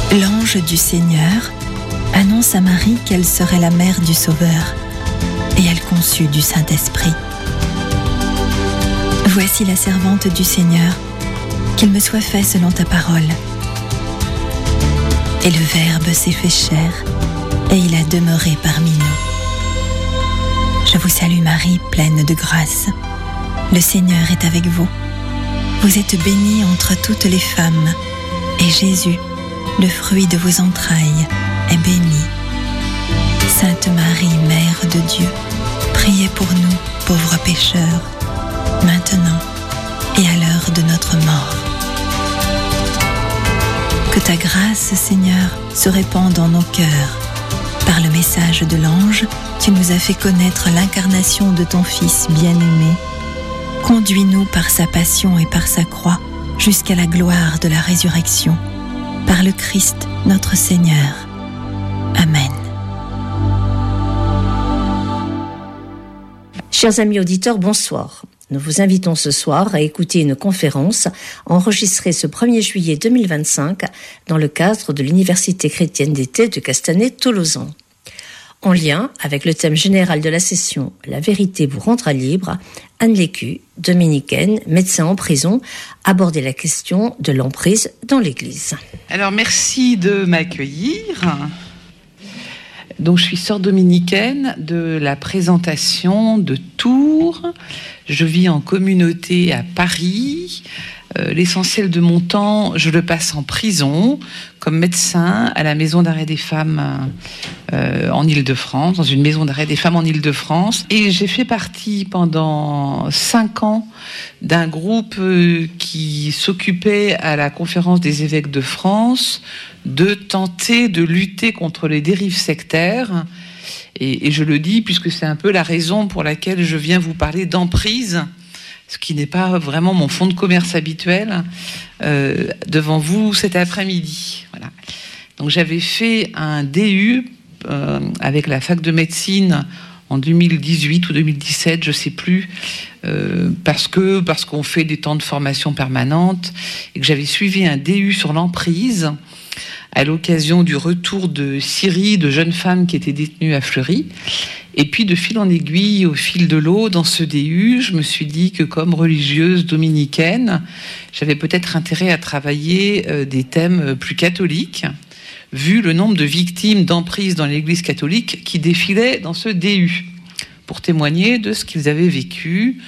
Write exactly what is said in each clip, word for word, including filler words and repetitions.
L'ange du Seigneur annonce à Marie qu'elle serait la mère du Sauveur, et elle conçut du Saint-Esprit. Voici la servante du Seigneur, qu'il me soit fait selon ta parole. Et le Verbe s'est fait chair, et il a demeuré parmi nous. Je vous salue Marie, pleine de grâce. Le Seigneur est avec vous. Vous êtes bénie entre toutes les femmes, et Jésus, le fruit de vos entrailles, est béni. Sainte Marie, Mère de Dieu, priez pour nous, pauvres pécheurs, maintenant et à l'heure de notre mort. Que ta grâce, Seigneur, se répande dans nos cœurs. Par le message de l'ange, tu nous as fait connaître l'incarnation de ton Fils bien-aimé. Conduis-nous par sa passion et par sa croix jusqu'à la gloire de la résurrection. Par le Christ, notre Seigneur. Amen. Chers amis auditeurs, bonsoir. Nous vous invitons ce soir à écouter une conférence enregistrée ce premier juillet deux mille vingt-cinq dans le cadre de l'Université chrétienne d'été de Castanet-Tolosan. En lien avec le thème général de la session « La vérité vous rendra libre », Anne Lécu, dominicaine, médecin en prison, abordait la question de l'emprise dans l'Église. Alors merci de m'accueillir. Donc je suis sœur dominicaine de la présentation de Tours. Je vis en communauté à Paris. Euh, l'essentiel de mon temps, je le passe en prison, comme médecin à la maison d'arrêt des femmes euh, en Île-de-France, dans une maison d'arrêt des femmes en Île-de-France. Et j'ai fait partie pendant cinq ans d'un groupe euh, qui s'occupait à la conférence des évêques de France de tenter de lutter contre les dérives sectaires. Et, et je le dis puisque c'est un peu la raison pour laquelle je viens vous parler d'emprise, ce qui n'est pas vraiment mon fonds de commerce habituel, euh, devant vous cet après-midi. Voilà. Donc j'avais fait un D U euh, avec la fac de médecine en deux mille dix-huit ou deux mille dix-sept, je ne sais plus, euh, parce que parce qu'on fait des temps de formation permanente, et que j'avais suivi un D U sur l'emprise à l'occasion du retour de Syrie de jeunes femmes qui étaient détenues à Fleury. Et puis, de fil en aiguille, au fil de l'eau, dans ce D U, je me suis dit que comme religieuse dominicaine, j'avais peut-être intérêt à travailler euh, des thèmes plus catholiques, vu le nombre de victimes d'emprise dans l'Église catholique qui défilaient dans ce D U, pour témoigner de ce qu'ils avaient vécu,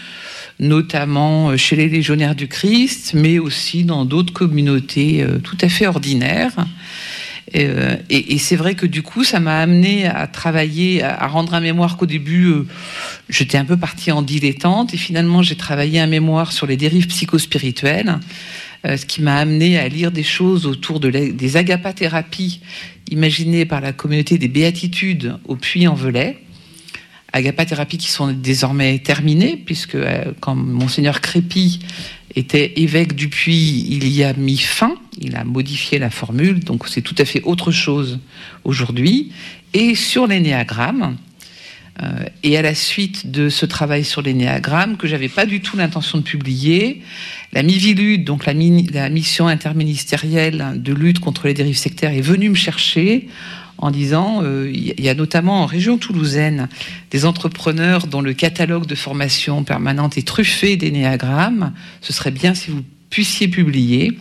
notamment chez les légionnaires du Christ, mais aussi dans d'autres communautés euh, tout à fait ordinaires. Et, euh, et, et c'est vrai que du coup, ça m'a amené à travailler, à, à rendre un mémoire qu'au début, euh, j'étais un peu partie en dilettante, et finalement, j'ai travaillé un mémoire sur les dérives psychospirituelles, euh, ce qui m'a amené à lire des choses autour de la, des agapathérapies imaginées par la communauté des Béatitudes au Puy-en-Velay. Agapathérapies qui sont désormais terminées, puisque euh, quand Monseigneur Crépy était évêque du Puy, il y a mis fin, il a modifié la formule, donc c'est tout à fait autre chose aujourd'hui. Et sur l'énéagramme, euh, et à la suite de ce travail sur l'énéagramme, que j'avais pas du tout l'intention de publier, la Mivilude, donc la, mini, la mission interministérielle de lutte contre les dérives sectaires, est venue me chercher en disant, euh, il y a notamment en région toulousaine des entrepreneurs dont le catalogue de formation permanente est truffé d'énéagrammes. Ce serait bien si vous puissiez publier,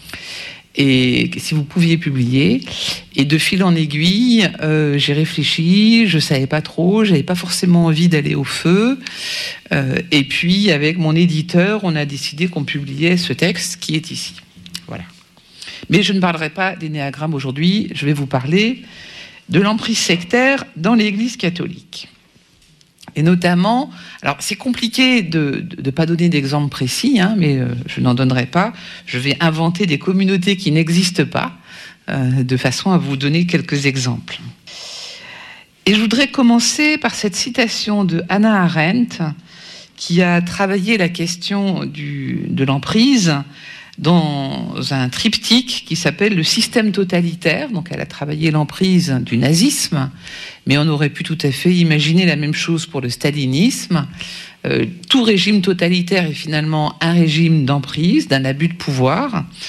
et si vous pouviez publier. Et de fil en aiguille, euh, j'ai réfléchi, je savais pas trop, j'avais pas forcément envie d'aller au feu. Euh, et puis, avec mon éditeur, on a décidé qu'on publiait ce texte qui est ici. Voilà. Mais je ne parlerai pas d'énéagramme aujourd'hui, je vais vous parler de l'emprise sectaire dans l'Église catholique. Et notamment, alors c'est compliqué de ne pas donner d'exemple précis, hein, mais euh, je n'en donnerai pas. Je vais inventer des communautés qui n'existent pas, euh, de façon à vous donner quelques exemples. Et je voudrais commencer par cette citation de Hannah Arendt, qui a travaillé la question du, de l'emprise dans un triptyque qui s'appelle le système totalitaire. Donc elle a travaillé l'emprise du nazisme, mais on aurait pu tout à fait imaginer la même chose pour le stalinisme. Euh, tout régime totalitaire est finalement un régime d'emprise, d'un abus de pouvoir.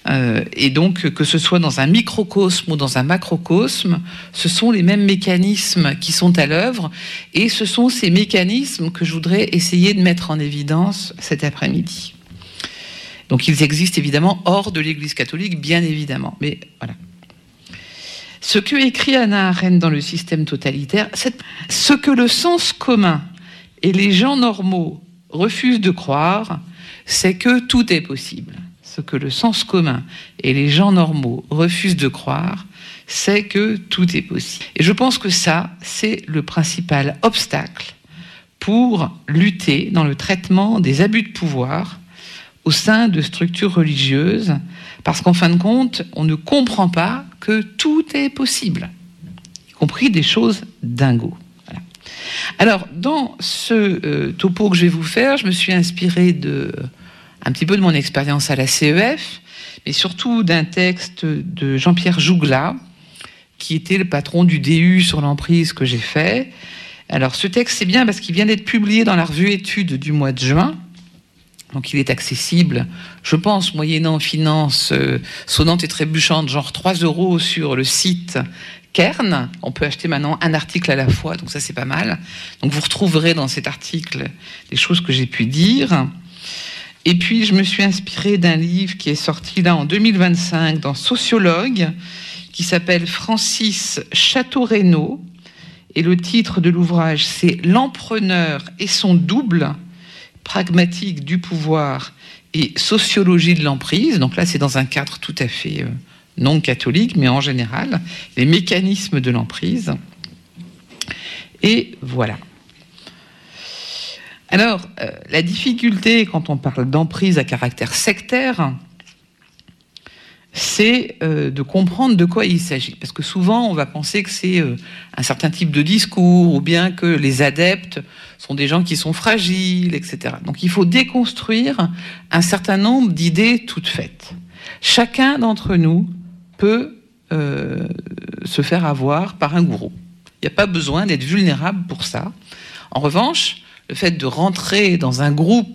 Euh, et donc, que ce soit dans un microcosme ou dans un macrocosme, ce sont les mêmes mécanismes qui sont à l'œuvre, et ce sont ces mécanismes que je voudrais essayer de mettre en évidence cet après-midi. Donc, ils existent évidemment hors de l'Église catholique, bien évidemment, mais voilà. Ce que écrit Hannah Arendt dans Le système totalitaire, c'est ce que le sens commun et les gens normaux refusent de croire, c'est que tout est possible. Ce que le sens commun et les gens normaux refusent de croire, c'est que tout est possible. Et je pense que ça, c'est le principal obstacle pour lutter dans le traitement des abus de pouvoir au sein de structures religieuses, parce qu'en fin de compte, on ne comprend pas que tout est possible, y compris des choses dingos. Voilà. Alors, dans ce euh, topo que je vais vous faire, je me suis inspirée de... un petit peu de mon expérience à la C E F, mais surtout d'un texte de Jean-Pierre Jougla, qui était le patron du D U sur l'emprise que j'ai fait. Alors ce texte, c'est bien parce qu'il vient d'être publié dans la revue Études du mois de juin, donc il est accessible, je pense, moyennant finance euh, sonnante et trébuchante, genre trois euros sur le site Kern. On peut acheter maintenant un article à la fois, donc ça c'est pas mal. Donc vous retrouverez dans cet article les choses que j'ai pu dire. Et puis, je me suis inspirée d'un livre qui est sorti là en deux mille vingt-cinq dans Sociologue, qui s'appelle Francis Chateau-Renaud. Et le titre de l'ouvrage, c'est L'empreneur et son double, pragmatique du pouvoir et sociologie de l'emprise. Donc là, c'est dans un cadre tout à fait euh, non catholique, mais en général, les mécanismes de l'emprise. Et voilà. Alors, euh, la difficulté, quand on parle d'emprise à caractère sectaire, c'est euh, de comprendre de quoi il s'agit. Parce que souvent, on va penser que c'est euh, un certain type de discours, ou bien que les adeptes sont des gens qui sont fragiles, et cetera. Donc, il faut déconstruire un certain nombre d'idées toutes faites. Chacun d'entre nous peut euh, se faire avoir par un gourou. Il n'y a pas besoin d'être vulnérable pour ça. En revanche, le fait de rentrer dans un groupe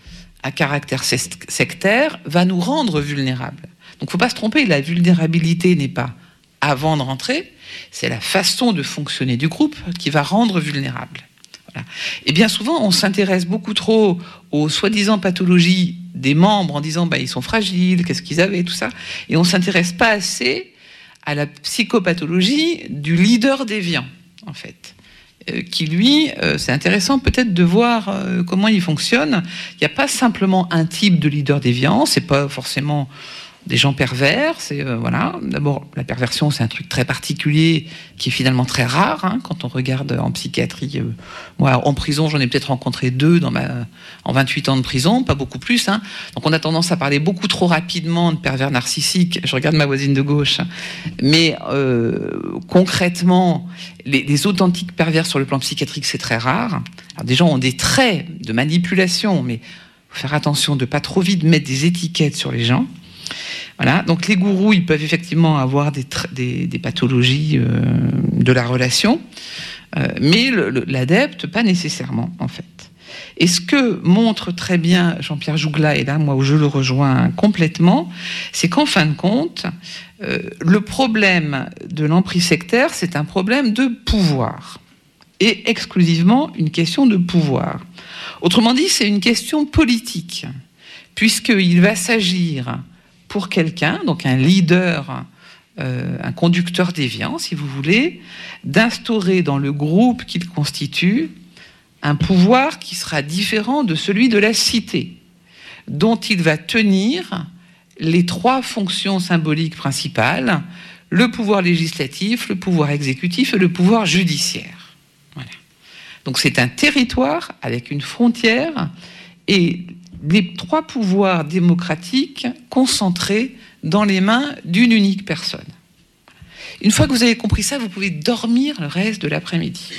à caractère sectaire va nous rendre vulnérables. Donc, il ne faut pas se tromper, la vulnérabilité n'est pas avant de rentrer, c'est la façon de fonctionner du groupe qui va rendre vulnérable. Voilà. Et bien souvent, on s'intéresse beaucoup trop aux soi-disant pathologies des membres en disant bah, ils sont fragiles, qu'est-ce qu'ils avaient, tout ça, et on ne s'intéresse pas assez à la psychopathologie du leader déviant, en fait. Qui, lui, euh, c'est intéressant peut-être de voir euh, comment il fonctionne. Il n'y a pas simplement un type de leader déviant, c'est pas forcément des gens pervers, c'est euh, voilà. D'abord, la perversion, c'est un truc très particulier qui est finalement très rare hein, quand on regarde en psychiatrie. Euh, moi, en prison, j'en ai peut-être rencontré deux dans ma en vingt-huit ans de prison, pas beaucoup plus. Hein. Donc, on a tendance à parler beaucoup trop rapidement de pervers narcissiques. Je regarde ma voisine de gauche, mais euh, concrètement, les, les authentiques pervers sur le plan psychiatrique, c'est très rare. Alors, des gens ont des traits de manipulation, mais faut faire attention de pas trop vite mettre des étiquettes sur les gens. Voilà, donc les gourous, ils peuvent effectivement avoir des, des, des pathologies euh, de la relation, euh, mais le, le, l'adepte, pas nécessairement, en fait. Et ce que montre très bien Jean-Pierre Jougla, et là, moi, où je le rejoins complètement, c'est qu'en fin de compte, euh, le problème de l'emprise sectaire, c'est un problème de pouvoir, et exclusivement une question de pouvoir. Autrement dit, c'est une question politique, puisqu'il va s'agir pour quelqu'un, donc un leader, euh, un conducteur déviant, si vous voulez, d'instaurer dans le groupe qu'il constitue un pouvoir qui sera différent de celui de la cité, dont il va tenir les trois fonctions symboliques principales, le pouvoir législatif, le pouvoir exécutif et le pouvoir judiciaire. Voilà. Donc c'est un territoire avec une frontière et les trois pouvoirs démocratiques concentrés dans les mains d'une unique personne. Une fois que vous avez compris ça, vous pouvez dormir le reste de l'après-midi.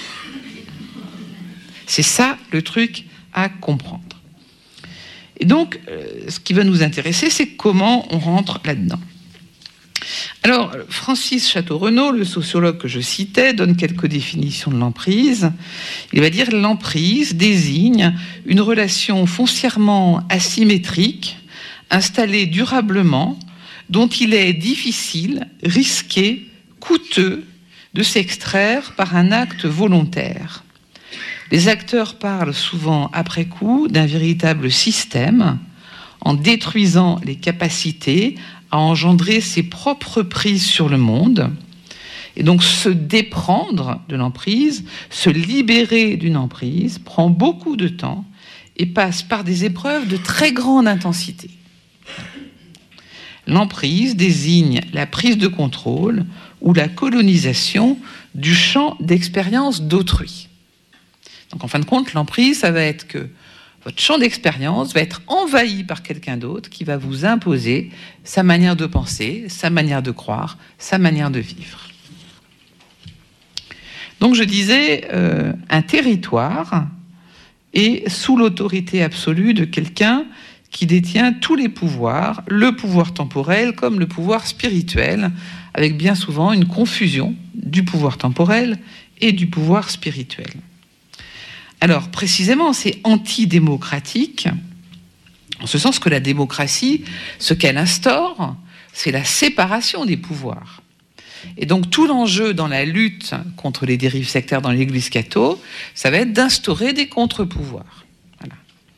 C'est ça le truc à comprendre. Et donc, euh, ce qui va nous intéresser, c'est comment on rentre là-dedans. Alors, Francis Chateau-Renaud, le sociologue que je citais, donne quelques définitions de l'emprise. Il va dire que l'emprise désigne une relation foncièrement asymétrique, installée durablement dont il est difficile, risqué, coûteux de s'extraire par un acte volontaire. Les acteurs parlent souvent après coup d'un véritable système, en détruisant les capacités à engendrer ses propres prises sur le monde. Et donc se déprendre de l'emprise, se libérer d'une emprise, prend beaucoup de temps et passe par des épreuves de très grande intensité. L'emprise désigne la prise de contrôle ou la colonisation du champ d'expérience d'autrui. Donc en fin de compte, l'emprise, ça va être que votre champ d'expérience va être envahi par quelqu'un d'autre qui va vous imposer sa manière de penser, sa manière de croire, sa manière de vivre. Donc je disais, euh, un territoire est sous l'autorité absolue de quelqu'un qui détient tous les pouvoirs, le pouvoir temporel comme le pouvoir spirituel, avec bien souvent une confusion du pouvoir temporel et du pouvoir spirituel. Alors précisément, c'est antidémocratique, en ce sens que la démocratie, ce qu'elle instaure, c'est la séparation des pouvoirs. Et donc tout l'enjeu dans la lutte contre les dérives sectaires dans l'Église catho, ça va être d'instaurer des contre-pouvoirs. Voilà.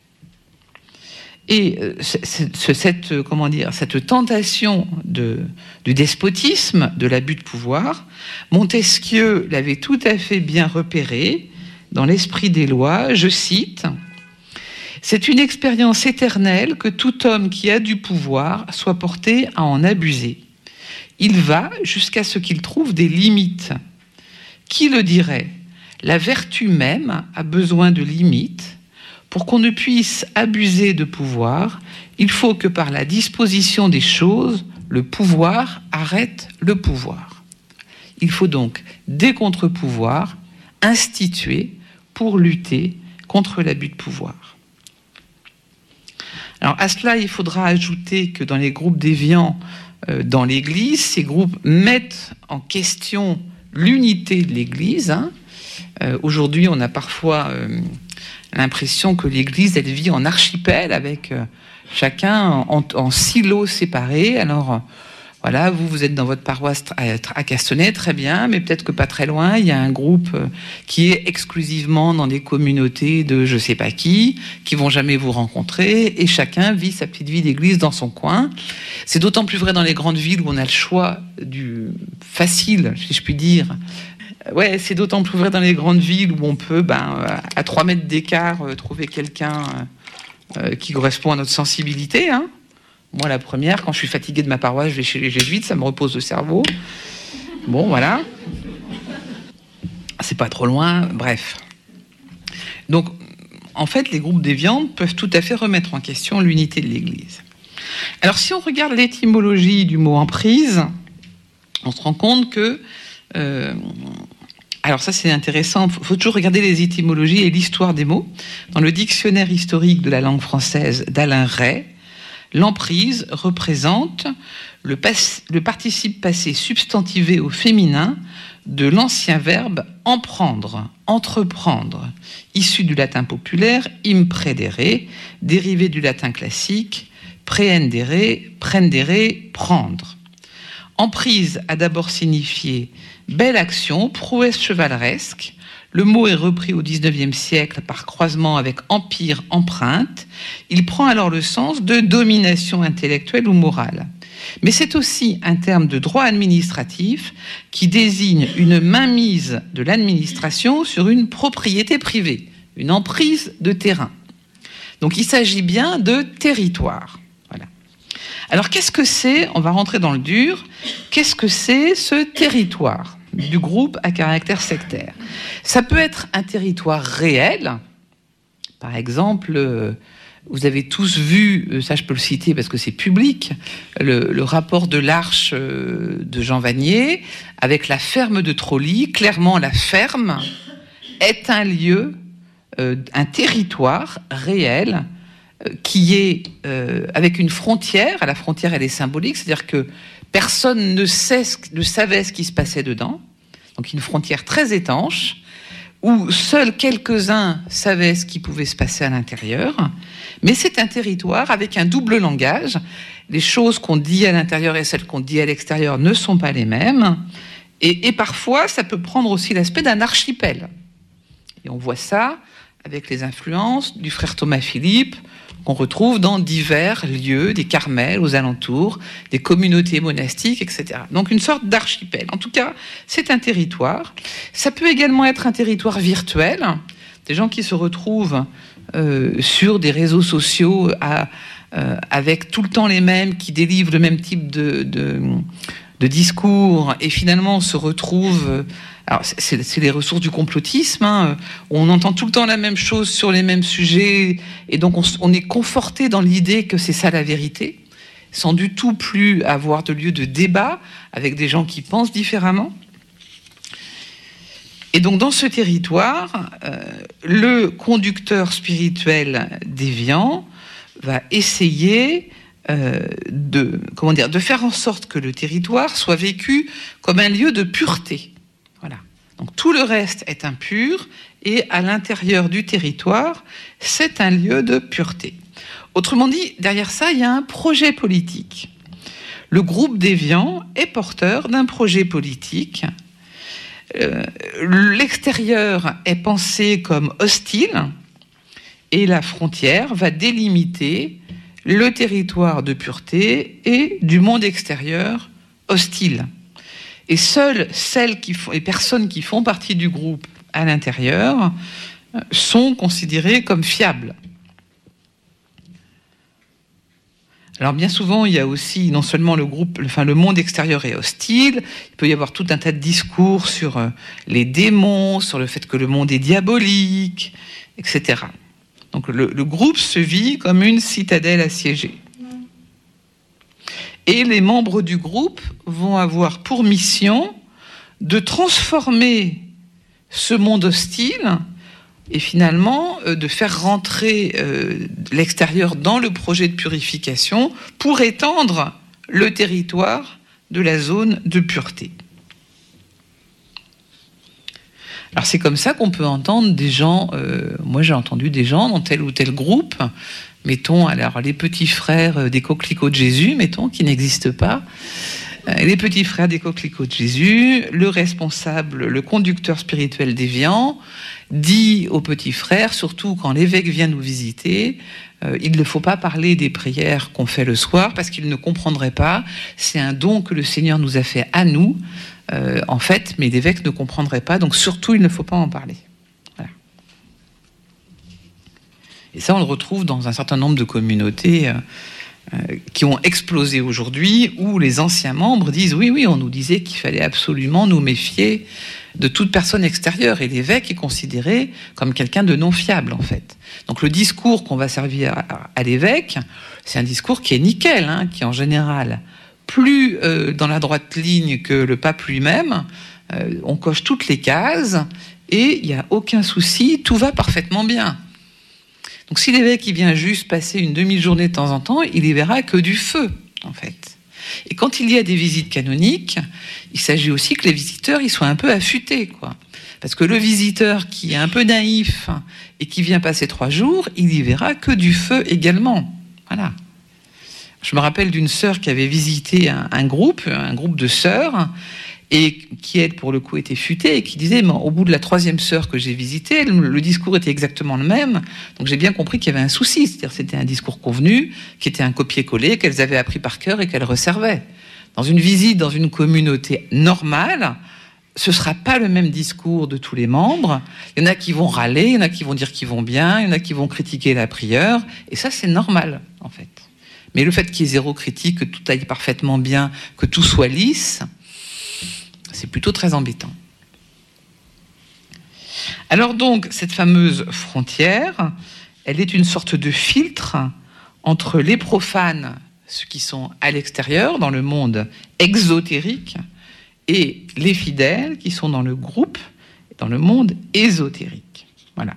Et cette, comment dire, cette tentation de, du despotisme, de l'abus de pouvoir, Montesquieu l'avait tout à fait bien repéré dans l'Esprit des lois, je cite, « C'est une expérience éternelle que tout homme qui a du pouvoir soit porté à en abuser. Il va jusqu'à ce qu'il trouve des limites. Qui le dirait ? La vertu même a besoin de limites. Pour qu'on ne puisse abuser de pouvoir, il faut que par la disposition des choses, le pouvoir arrête le pouvoir. Il faut donc des contre-pouvoirs institués pour lutter contre l'abus de pouvoir. » Alors à cela, il faudra ajouter que dans les groupes déviants, dans l'Église, ces groupes mettent en question l'unité de l'Église. Hein. Euh, aujourd'hui, on a parfois euh, l'impression que l'Église, elle vit en archipel avec euh, chacun en, en silos séparés. Alors, euh, voilà, vous, vous êtes dans votre paroisse à Castenay, très bien, mais peut-être que pas très loin, il y a un groupe euh, qui est exclusivement dans des communautés de je sais pas qui, qui vont jamais vous rencontrer, et chacun vit sa petite vie d'église dans son coin. C'est d'autant plus vrai dans les grandes villes où on a le choix du facile, si je puis dire. Ouais, c'est d'autant plus vrai dans les grandes villes où on peut, ben, à trois mètres d'écart, euh, trouver quelqu'un euh, qui correspond à notre sensibilité, hein. Moi, la première, quand je suis fatiguée de ma paroisse, je vais chez les jésuites, ça me repose le cerveau. Bon, voilà. C'est pas trop loin, bref. Donc, en fait, les groupes déviants peuvent tout à fait remettre en question l'unité de l'Église. Alors, si on regarde l'étymologie du mot emprise, on se rend compte que... Euh, alors ça, c'est intéressant, il faut toujours regarder les étymologies et l'histoire des mots. Dans le dictionnaire historique de la langue française d'Alain Ray, l'emprise représente le, pas, le participe passé substantivé au féminin de l'ancien verbe emprendre, entreprendre, issu du latin populaire impredere, dérivé du latin classique prehendere, prendere, prendre. Emprise a d'abord signifié belle action, prouesse chevaleresque. Le mot est repris au dix-neuvième siècle par croisement avec empire, empreinte. Il prend alors le sens de domination intellectuelle ou morale. Mais c'est aussi un terme de droit administratif qui désigne une mainmise de l'administration sur une propriété privée, une emprise de terrain. Donc il s'agit bien de territoire. Voilà. Alors qu'est-ce que c'est ? On va rentrer dans le dur. Qu'est-ce que c'est ce territoire du groupe à caractère sectaire ? Ça peut être un territoire réel. Par exemple, euh, vous avez tous vu, euh, ça je peux le citer parce que c'est public, le, le rapport de l'Arche euh, de Jean Vanier avec la ferme de Trolly. Clairement, la ferme est un lieu, euh, un territoire réel euh, qui est euh, avec une frontière. La frontière, elle est symbolique, c'est-à-dire que personne ne, sait, ne savait ce qui se passait dedans. Donc une frontière très étanche, où seuls quelques-uns savaient ce qui pouvait se passer à l'intérieur. Mais c'est un territoire avec un double langage. les choses qu'on dit à l'intérieur et celles qu'on dit à l'extérieur ne sont pas les mêmes. Et, et parfois, ça peut prendre aussi l'aspect d'un archipel. Et on voit ça avec les influences du frère Thomas Philippe, qu'on retrouve dans divers lieux, des Carmels aux alentours, des communautés monastiques, et cetera. Donc une sorte d'archipel. En tout cas, c'est un territoire. Ça peut également être un territoire virtuel, des gens qui se retrouvent euh, sur des réseaux sociaux à, euh, avec tout le temps les mêmes, qui délivrent le même type de, de, de discours, et finalement se retrouvent... Alors, c'est, c'est les ressources du complotisme, hein. On entend tout le temps la même chose sur les mêmes sujets, et donc on, on est conforté dans l'idée que c'est ça la vérité, sans du tout plus avoir de lieu de débat avec des gens qui pensent différemment. Et donc dans ce territoire, euh, le conducteur spirituel déviant va essayer euh, de, comment dire, de faire en sorte que le territoire soit vécu comme un lieu de pureté. Voilà. Donc tout le reste est impur, et à l'intérieur du territoire, c'est un lieu de pureté. Autrement dit, derrière ça, il y a un projet politique. Le groupe déviant est porteur d'un projet politique. Euh, l'extérieur est pensé comme hostile, et la frontière va délimiter le territoire de pureté et du monde extérieur hostile. Et seules celles qui font, les personnes qui font partie du groupe à l'intérieur sont considérées comme fiables. Alors bien souvent, il y a aussi non seulement le groupe, enfin le monde extérieur est hostile, il peut y avoir tout un tas de discours sur les démons, sur le fait que le monde est diabolique, et cetera. Donc le, le groupe se vit comme une citadelle assiégée. Et les membres du groupe vont avoir pour mission de transformer ce monde hostile et finalement euh, de faire rentrer euh, l'extérieur dans le projet de purification pour étendre le territoire de la zone de pureté. Alors c'est comme ça qu'on peut entendre des gens, euh, moi j'ai entendu des gens dans tel ou tel groupe, mettons alors les petits frères des coquelicots de Jésus, mettons, qui n'existent pas, euh, les petits frères des coquelicots de Jésus, le responsable, le conducteur spirituel déviant, dit aux petits frères, surtout quand l'évêque vient nous visiter, euh, il ne faut pas parler des prières qu'on fait le soir parce qu'il ne comprendrait pas, c'est un don que le Seigneur nous a fait à nous, euh, en fait, mais l'évêque ne comprendrait pas, donc surtout il ne faut pas en parler. Voilà. Et ça, on le retrouve dans un certain nombre de communautés euh, euh, qui ont explosé aujourd'hui, où les anciens membres disent « oui, oui, on nous disait qu'il fallait absolument nous méfier de toute personne extérieure ». Et l'évêque est considéré comme quelqu'un de non fiable, en fait. Donc le discours qu'on va servir à, à l'évêque, c'est un discours qui est nickel, hein, qui en général, plus euh, dans la droite ligne que le pape lui-même, euh, on coche toutes les cases, et il n'y a aucun souci, tout va parfaitement bien. Donc si l'évêque il vient juste passer une demi-journée de temps en temps, il y verra que du feu, en fait. Et quand il y a des visites canoniques, il s'agit aussi que les visiteurs ils soient un peu affûtés, quoi. Parce que le visiteur qui est un peu naïf et qui vient passer trois jours, il y verra que du feu également. Voilà. Je me rappelle d'une sœur qui avait visité un, un groupe, un groupe de sœurs, et qui, elle, pour le coup, était futée, et qui disait, mais au bout de la troisième sœur que j'ai visitée, le, le discours était exactement le même, donc j'ai bien compris qu'il y avait un souci, c'est-à-dire c'était un discours convenu, qui était un copier-coller, qu'elles avaient appris par cœur et qu'elles resservaient. Dans une visite, dans une communauté normale, ce ne sera pas le même discours de tous les membres. Il y en a qui vont râler, il y en a qui vont dire qu'ils vont bien, il y en a qui vont critiquer la prieure, et ça, c'est normal, en fait. Mais le fait qu'il y ait zéro critique, que tout aille parfaitement bien, que tout soit lisse, c'est plutôt très embêtant. Alors donc, cette fameuse frontière, elle est une sorte de filtre entre les profanes, ceux qui sont à l'extérieur, dans le monde exotérique, et les fidèles qui sont dans le groupe, dans le monde ésotérique. Voilà.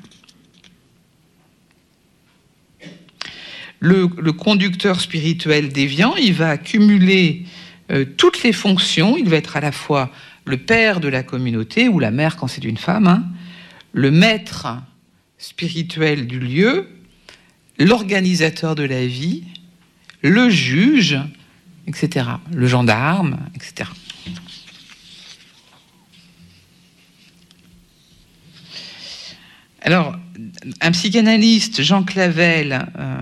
Le, le conducteur spirituel déviant, il va accumuler euh, toutes les fonctions. Il va être à la fois le père de la communauté, ou la mère quand c'est une femme, hein, le maître spirituel du lieu, l'organisateur de la vie, le juge, et cetera, le gendarme, et cetera. Alors, un psychanalyste, Jean Clavel, euh,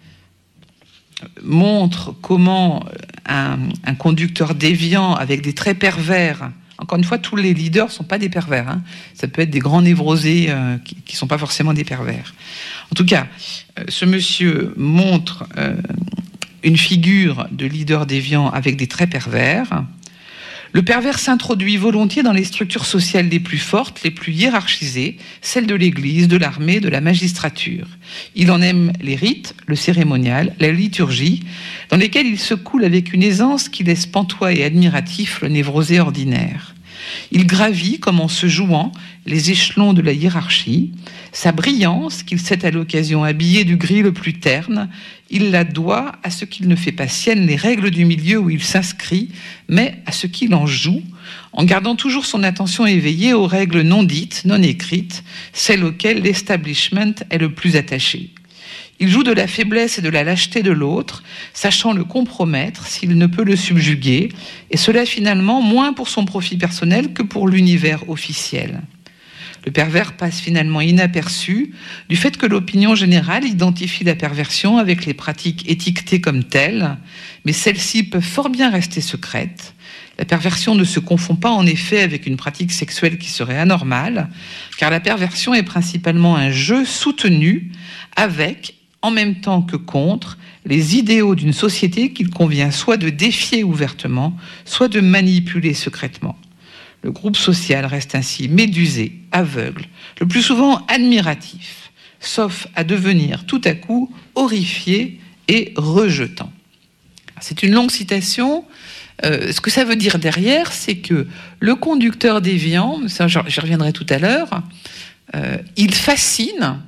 montre comment un, un conducteur déviant avec des traits pervers, encore une fois, tous les leaders ne sont pas des pervers, hein. Ça peut être des grands névrosés euh, qui ne sont pas forcément des pervers. En tout cas, euh, ce monsieur montre euh, une figure de leader déviant avec des traits pervers. Le pervers s'introduit volontiers dans les structures sociales les plus fortes, les plus hiérarchisées, celles de l'Église, de l'armée, de la magistrature. Il en aime les rites, le cérémonial, la liturgie, dans lesquels il se coule avec une aisance qui laisse pantois et admiratif le névrosé ordinaire. Il gravit, comme en se jouant, les échelons de la hiérarchie. Sa brillance, qu'il sait à l'occasion habiller du gris le plus terne, il la doit à ce qu'il ne fait pas sienne les règles du milieu où il s'inscrit, mais à ce qu'il en joue, en gardant toujours son attention éveillée aux règles non dites, non écrites, celles auxquelles l'establishment est le plus attaché. Il joue de la faiblesse et de la lâcheté de l'autre, sachant le compromettre s'il ne peut le subjuguer, et cela finalement moins pour son profit personnel que pour l'univers officiel. Le pervers passe finalement inaperçu du fait que l'opinion générale identifie la perversion avec les pratiques étiquetées comme telles, mais celles-ci peuvent fort bien rester secrètes. La perversion ne se confond pas en effet avec une pratique sexuelle qui serait anormale, car la perversion est principalement un jeu soutenu avec, en même temps que contre, les idéaux d'une société qu'il convient soit de défier ouvertement, soit de manipuler secrètement. Le groupe social reste ainsi médusé, aveugle, le plus souvent admiratif, sauf à devenir tout à coup horrifié et rejetant. C'est une longue citation. Euh, ce que ça veut dire derrière, c'est que le conducteur déviant, ça j'y reviendrai tout à l'heure, euh, il fascine.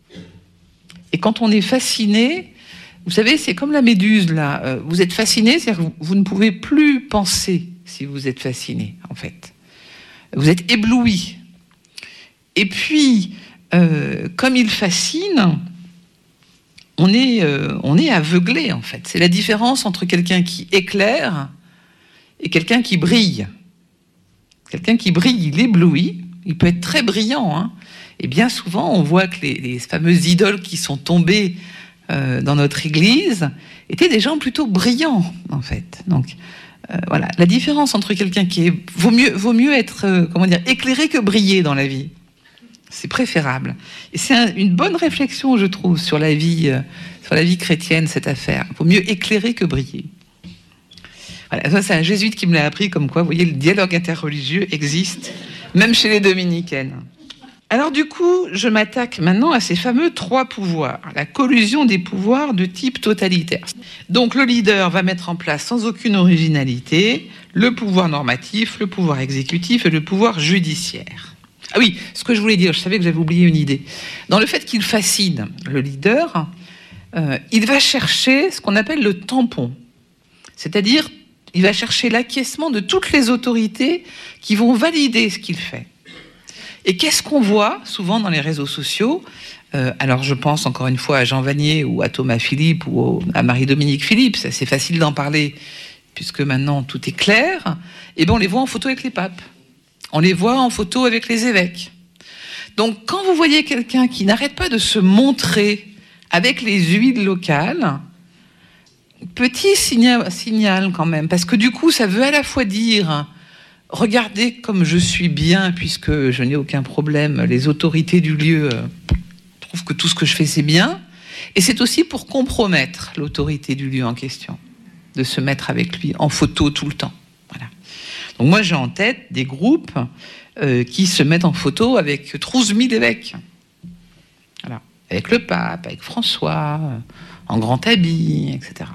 Et quand on est fasciné, vous savez, c'est comme la méduse, là. Euh, vous êtes fasciné, c'est-à-dire que vous, vous ne pouvez plus penser si vous êtes fasciné, en fait. Vous êtes ébloui. Et puis, euh, comme il fascine, on est, euh, on est aveuglé, en fait. C'est la différence entre quelqu'un qui éclaire et quelqu'un qui brille. Quelqu'un qui brille, il éblouit. Il peut être très brillant, hein. Et bien souvent, on voit que les, les fameuses idoles qui sont tombées euh, dans notre Église étaient des gens plutôt brillants, en fait. Donc, euh, voilà. La différence entre quelqu'un qui est... Vaut mieux, vaut mieux être, euh, comment dire, éclairé que briller dans la vie. C'est préférable. Et c'est un, une bonne réflexion, je trouve, sur la vie, euh, sur la vie chrétienne, cette affaire. Il vaut mieux éclairer que briller. Voilà. Ça, c'est un jésuite qui me l'a appris, comme quoi, vous voyez, le dialogue interreligieux existe, même chez les dominicaines. Alors du coup, je m'attaque maintenant à ces fameux trois pouvoirs, la collusion des pouvoirs de type totalitaire. Donc le leader va mettre en place sans aucune originalité le pouvoir normatif, le pouvoir exécutif et le pouvoir judiciaire. Ah oui, ce que je voulais dire, je savais que j'avais oublié une idée. Dans le fait qu'il fascine le leader, euh, il va chercher ce qu'on appelle le tampon, c'est-à-dire il va chercher l'acquiescement de toutes les autorités qui vont valider ce qu'il fait. Et qu'est-ce qu'on voit souvent dans les réseaux sociaux ? euh, Alors je pense encore une fois à Jean Vanier ou à Thomas Philippe ou au, à Marie-Dominique Philippe, c'est assez facile d'en parler puisque maintenant tout est clair. Et bien on les voit en photo avec les papes, on les voit en photo avec les évêques. Donc quand vous voyez quelqu'un qui n'arrête pas de se montrer avec les huiles locales, petit signal, signal quand même, parce que du coup ça veut à la fois dire... Regardez comme je suis bien, puisque je n'ai aucun problème. Les autorités du lieu euh, trouvent que tout ce que je fais, c'est bien. Et c'est aussi pour compromettre l'autorité du lieu en question, de se mettre avec lui en photo tout le temps. Voilà. Donc moi, j'ai en tête des groupes euh, qui se mettent en photo avec douze mille évêques. Voilà. Avec le pape, avec François, euh, en grand habit, et cetera.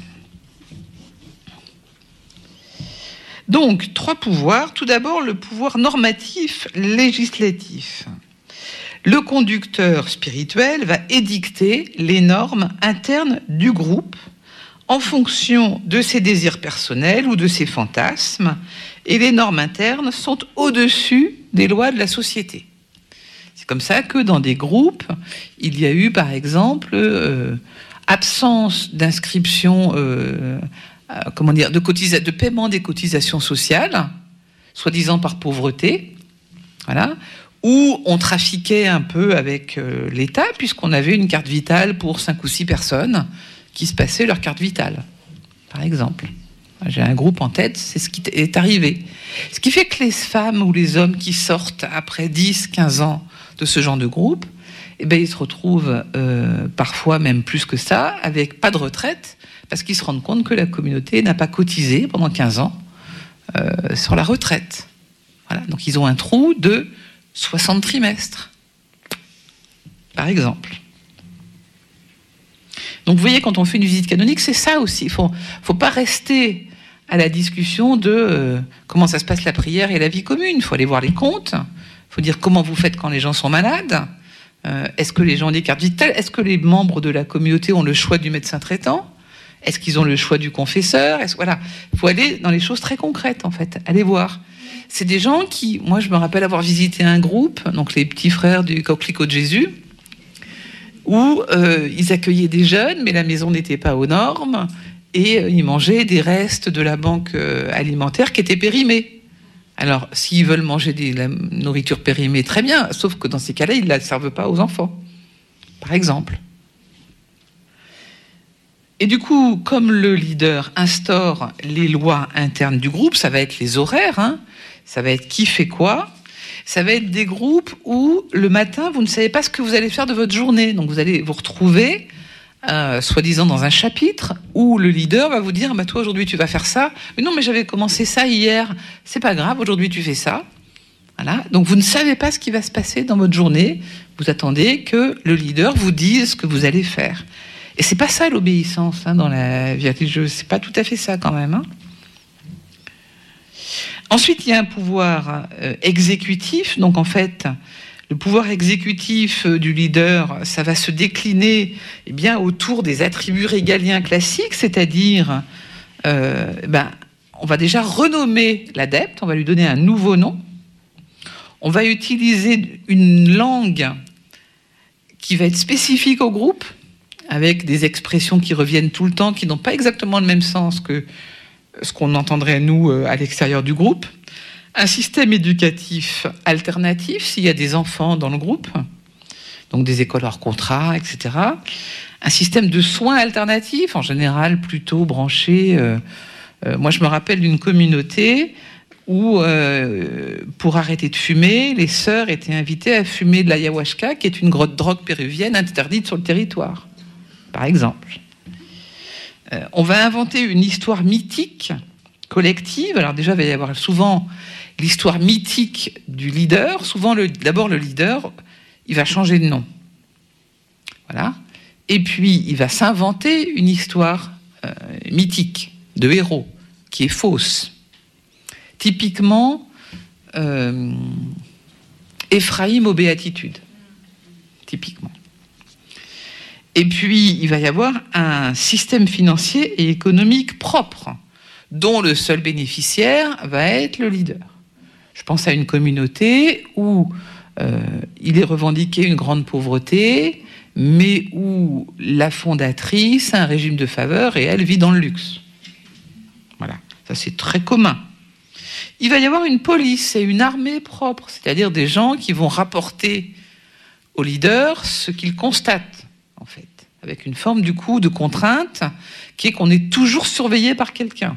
Donc, trois pouvoirs. Tout d'abord, le pouvoir normatif législatif. Le conducteur spirituel va édicter les normes internes du groupe en fonction de ses désirs personnels ou de ses fantasmes. Et les normes internes sont au-dessus des lois de la société. C'est comme ça que dans des groupes, il y a eu, par exemple, euh, absence d'inscription, euh, euh, comment dire, de, cotisa- de paiement des cotisations sociales, soi-disant par pauvreté, voilà, où on trafiquait un peu avec euh, l'État, puisqu'on avait une carte vitale pour cinq ou six personnes qui se passaient leur carte vitale, par exemple. J'ai un groupe en tête, c'est ce qui est arrivé. Ce qui fait que les femmes ou les hommes qui sortent après dix, quinze ans de ce genre de groupe, eh ben, ils se retrouvent euh, parfois même plus que ça, avec pas de retraite, parce qu'ils se rendent compte que la communauté n'a pas cotisé pendant quinze ans euh, sur la retraite. Voilà. Donc ils ont un trou de soixante trimestres, par exemple. Donc vous voyez, quand on fait une visite canonique, c'est ça aussi. Il ne faut, faut pas rester à la discussion de euh, comment ça se passe la prière et la vie commune. Il faut aller voir les comptes. Il faut dire comment vous faites quand les gens sont malades. Euh, est-ce que les gens ont des cartes vitales? Est-ce que les membres de la communauté ont le choix du médecin traitant? Est-ce qu'ils ont le choix du confesseur? Est-ce, voilà. Il faut aller dans les choses très concrètes, en fait. Allez voir. C'est des gens qui... Moi, je me rappelle avoir visité un groupe, donc les petits frères du Coquelicot de Jésus, où euh, ils accueillaient des jeunes, mais la maison n'était pas aux normes, et euh, ils mangeaient des restes de la banque euh, alimentaire qui étaient périmés. Alors, s'ils veulent manger de la nourriture périmée, très bien, sauf que dans ces cas-là, ils ne la servent pas aux enfants, par exemple. Et du coup, comme le leader instaure les lois internes du groupe, ça va être les horaires, hein, ça va être qui fait quoi. Ça va être des groupes où, le matin, vous ne savez pas ce que vous allez faire de votre journée. Donc, vous allez vous retrouver, euh, soi-disant, dans un chapitre où le leader va vous dire bah, « Toi, aujourd'hui, tu vas faire ça. Mais non, mais j'avais commencé ça hier. C'est pas grave, aujourd'hui, tu fais ça. » Voilà. Donc, vous ne savez pas ce qui va se passer dans votre journée. Vous attendez que le leader vous dise ce que vous allez faire. Et c'est pas ça, l'obéissance, hein, dans la vie religieuse. C'est pas tout à fait ça, quand même, hein. Ensuite, il y a un pouvoir euh, exécutif. Donc, en fait, le pouvoir exécutif euh, du leader, ça va se décliner eh bien, autour des attributs régaliens classiques, c'est-à-dire, euh, ben, on va déjà renommer l'adepte, on va lui donner un nouveau nom, on va utiliser une langue qui va être spécifique au groupe, avec des expressions qui reviennent tout le temps, qui n'ont pas exactement le même sens que ce qu'on entendrait, nous, à l'extérieur du groupe. Un système éducatif alternatif, s'il y a des enfants dans le groupe, donc des écoles hors contrat, et cetera. Un système de soins alternatifs, en général plutôt branché. Euh, euh, moi, je me rappelle d'une communauté où, euh, pour arrêter de fumer, les sœurs étaient invitées à fumer de l'ayahuasca, qui est une grosse drogue péruvienne interdite sur le territoire, par exemple. Euh, on va inventer une histoire mythique collective. Alors déjà, il va y avoir souvent l'histoire mythique du leader. Souvent, le, d'abord, le leader, il va changer de nom. Voilà. Et puis, il va s'inventer une histoire euh, mythique de héros qui est fausse. Typiquement, euh, Éphraïm aux béatitudes. Typiquement. Et puis, il va y avoir un système financier et économique propre, dont le seul bénéficiaire va être le leader. Je pense à une communauté où euh, il est revendiqué une grande pauvreté, mais où la fondatrice a un régime de faveur et elle vit dans le luxe. Voilà, ça c'est très commun. Il va y avoir une police et une armée propre, c'est-à-dire des gens qui vont rapporter au leader ce qu'ils constatent, en fait, avec une forme du coup de contrainte qui est qu'on est toujours surveillé par quelqu'un.